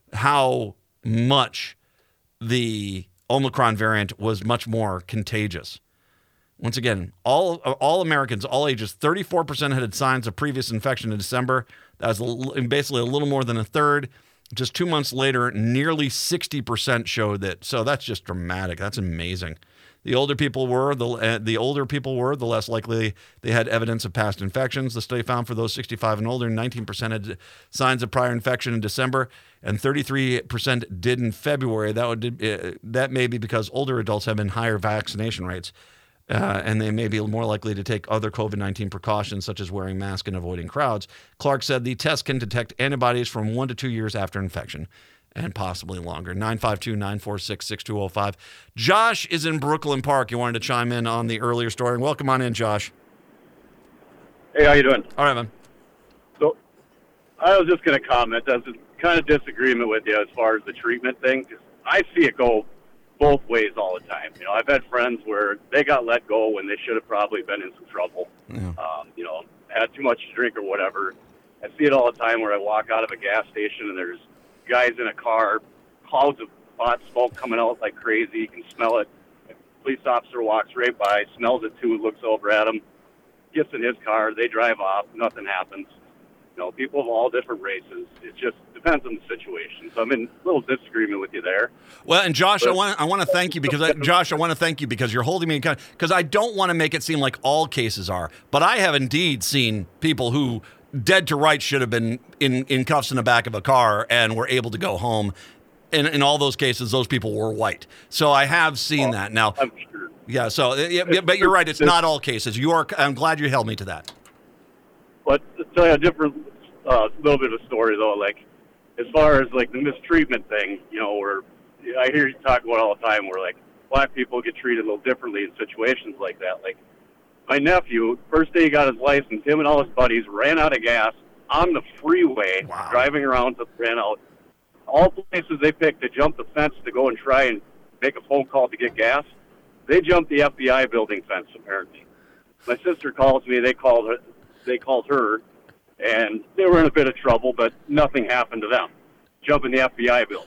much the Omicron variant was much more contagious. Once again, all Americans, all ages, 34% had signs of previous infection in December. That was basically a little more than a third. Just 2 months later, nearly 60% showed that. So that's just dramatic. That's amazing. The older people were, the less likely they had evidence of past infections. The study found for those 65 and older, 19% had signs of prior infection in December, and 33% did in February. That may be because older adults have been higher vaccination rates. And they may be more likely to take other COVID-19 precautions, such as wearing masks and avoiding crowds. Clark said the test can detect antibodies from 1 to 2 years after infection and possibly longer. 952-946-6205. Josh is in Brooklyn Park. You wanted to chime in on the earlier story. Welcome on in, Josh. Hey, how you doing? All right, man. So I was just going to comment. I was kind of disagreement with you as far as the treatment thing. I see it go both ways all the time. You know, I've had friends where they got let go when they should have probably been in some trouble. Yeah. You know, had too much to drink or whatever. I see it all the time where I walk out of a gas station and there's guys in a car, clouds of pot smoke coming out like crazy. You can smell it. A police officer walks right by, smells it too, looks over at him, gets in his car, they drive off, nothing happens. You know, people of all different races. It just depends on the situation. So I'm in a little disagreement with you there. Well, and Josh, I want to thank you because you're holding me accountable, because I don't want to make it seem like all cases are, but I have indeed seen people who dead to rights should have been in cuffs in the back of a car and were able to go home. In all those cases, those people were white. So I have seen that. Now, I'm sure. Yeah. So, but you're right. It's not all cases. I'm glad you held me to that. But to tell you a different, little bit of a story though, like as far as like the mistreatment thing, you know, where I hear you talk about all the time, where like black people get treated a little differently in situations like that. Like my nephew, first day he got his license, him and all his buddies ran out of gas on the freeway, driving around to ran out. All places they picked to jump the fence to go and try and make a phone call to get gas, they jumped the FBI building fence apparently. My sister calls me, they called her, and they were in a bit of trouble, but nothing happened to them. Jumping the FBI building.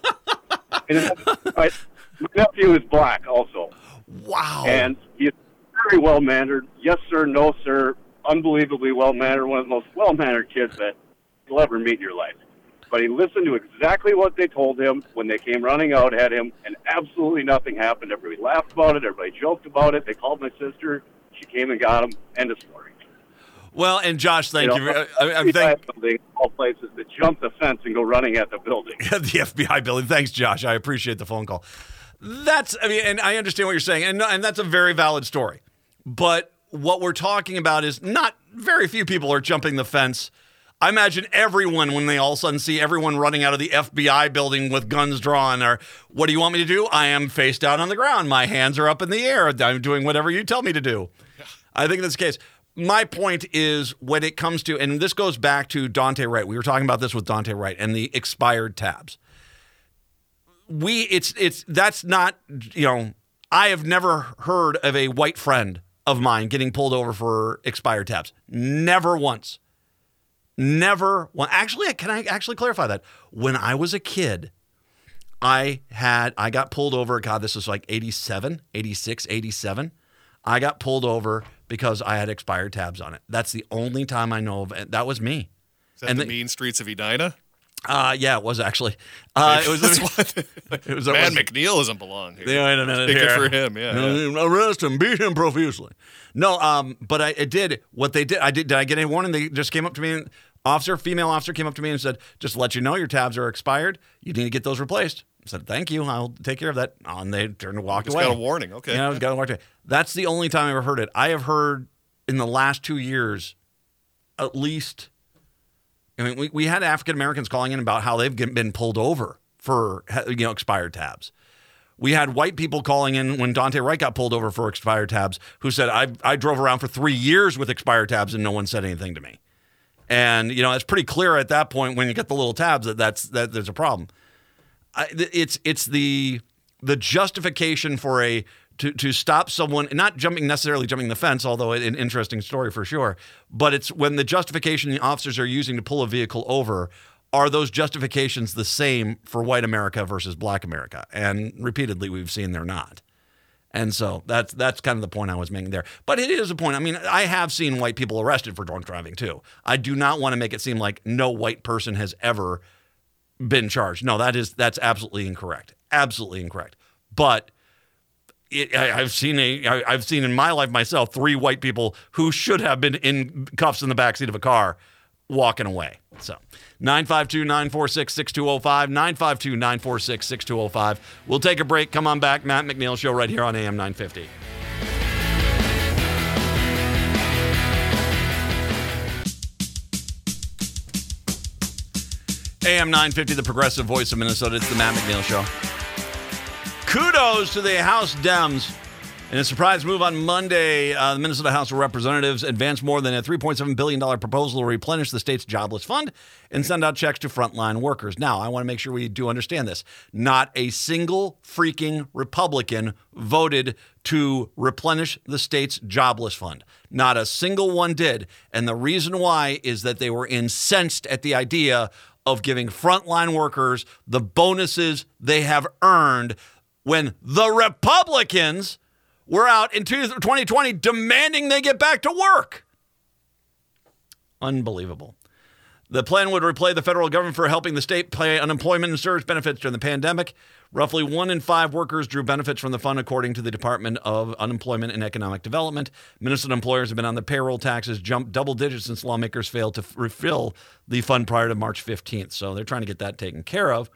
And my nephew is black also. Wow. And he's very well-mannered. Yes, sir, no, sir. Unbelievably well-mannered. One of the most well-mannered kids that you'll ever meet in your life. But he listened to exactly what they told him when they came running out at him, and absolutely nothing happened. Everybody laughed about it. Everybody joked about it. They called my sister. She came and got him. End of story. Well, and Josh, thank you. I'm thinking all places to jump the fence and go running at the building. The FBI building. Thanks, Josh. I appreciate the phone call. And I understand what you're saying, and that's a very valid story. But what we're talking about is not very few people are jumping the fence. I imagine everyone, when they all of a sudden see everyone running out of the FBI building with guns drawn, or what do you want me to do? I am face down on the ground. My hands are up in the air. I'm doing whatever you tell me to do. I think that's the case. My point is when it comes to, and this goes back to Daunte Wright. We were talking about this with Daunte Wright and the expired tabs. That's not, I have never heard of a white friend of mine getting pulled over for expired tabs. Never once. Never one. Actually, can I actually clarify that? When I was a kid, I got pulled over. God, this was like 87, 86, 87. I got pulled over because I had expired tabs on it. That's the only time I know of it. That was me. Is that the mean streets of Edina? Yeah, it was actually. It was. Man, McNeil doesn't belong here. Yeah, wait a minute. Take here. it for him. Yeah. Arrest him, beat him profusely. No, but I did what they did. Did I get any warning? They just came up to me. Female officer came up to me and said, "Just to let you know, your tabs are expired. You need to get those replaced." I said, "Thank you. I'll take care of that." And they turned and walked away. Just got a warning. Okay. Yeah, got a warning. That's the only time I ever heard it. I have heard in the last 2 years, at least. I mean, we had African Americans calling in about how they've been pulled over for expired tabs. We had white people calling in when Dante Wright got pulled over for expired tabs, who said, "I drove around for 3 years with expired tabs and no one said anything to me." And it's pretty clear at that point when you get the little tabs that there's a problem. It's the justification for to stop someone, not necessarily jumping the fence, although an interesting story for sure, but it's when the justification the officers are using to pull a vehicle over, are those justifications the same for white America versus black America? And repeatedly we've seen they're not. And so that's kind of the point I was making there. But it is a point. I mean, I have seen white people arrested for drunk driving too. I do not want to make it seem like no white person has ever been charged. No, that's absolutely incorrect. Absolutely incorrect. But I've seen in my life myself 3 white people who should have been in cuffs in the backseat of a car walking away. So 952-946-6205, 952-946-6205. We'll take a break. Come on back. Matt McNeil Show right here on AM 950. AM 950, the progressive voice of Minnesota. It's the Matt McNeil Show. Kudos to the House Dems. In a surprise move on Monday, the Minnesota House of Representatives advanced more than a $3.7 billion proposal to replenish the state's jobless fund and send out checks to frontline workers. Now, I want to make sure we do understand this. Not a single freaking Republican voted to replenish the state's jobless fund. Not a single one did. And the reason why is that they were incensed at the idea of giving frontline workers the bonuses they have earned when the Republicans were out in 2020 demanding they get back to work. Unbelievable. The plan would repay the federal government for helping the state pay unemployment and surge benefits during the pandemic. Roughly 1 in 5 workers drew benefits from the fund, according to the Department of Unemployment and Economic Development. Minnesota employers have been on the payroll taxes jumped double digits since lawmakers failed to refill the fund prior to March 15th. So they're trying to get that taken care of.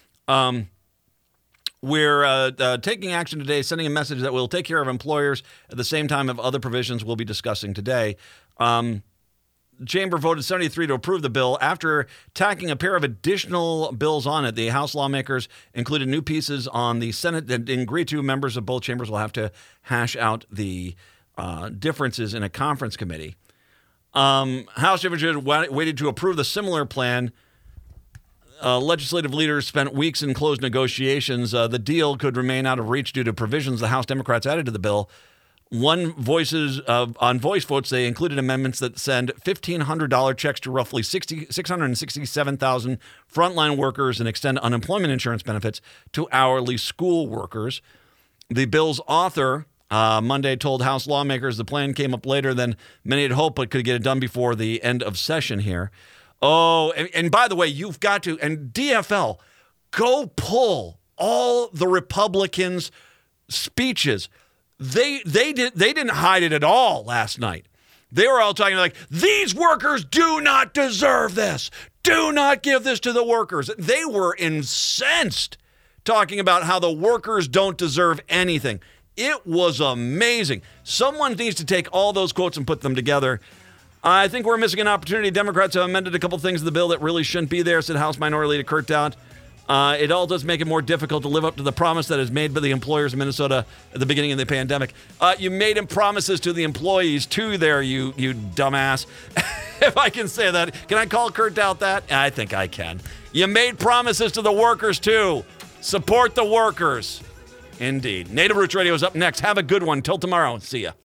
We're taking action today, sending a message that will take care of employers at the same time of other provisions we'll be discussing today. The chamber voted 73 to approve the bill. After tacking a pair of additional bills on it, the House lawmakers included new pieces on the Senate that agreed to. Members of both chambers will have to hash out the differences in a conference committee. House Democrats waited to approve the similar plan. Legislative leaders spent weeks in closed negotiations. The deal could remain out of reach due to provisions the House Democrats added to the bill. On voice votes, they included amendments that send $1,500 checks to roughly 667,000 frontline workers and extend unemployment insurance benefits to hourly school workers. The bill's author Monday told House lawmakers the plan came up later than many had hoped, but could get it done before the end of session here. Oh, and by the way, you've got to, and DFL, go pull all the Republicans' speeches. They didn't hide it at all last night. They were all talking like, these workers do not deserve this. Do not give this to the workers. They were incensed talking about how the workers don't deserve anything. It was amazing. Someone needs to take all those quotes and put them together. I think we're missing an opportunity. Democrats have amended a couple things in the bill that really shouldn't be there, said House Minority Leader Kurt Daudt. It all does make it more difficult to live up to the promise that is made by the employers in Minnesota at the beginning of the pandemic. You made promises to the employees too there, you dumbass. If I can say that. Can I call Kurt Daudt that? I think I can. You made promises to the workers too. Support the workers. Indeed. Native Roots Radio is up next. Have a good one. Till tomorrow. See ya.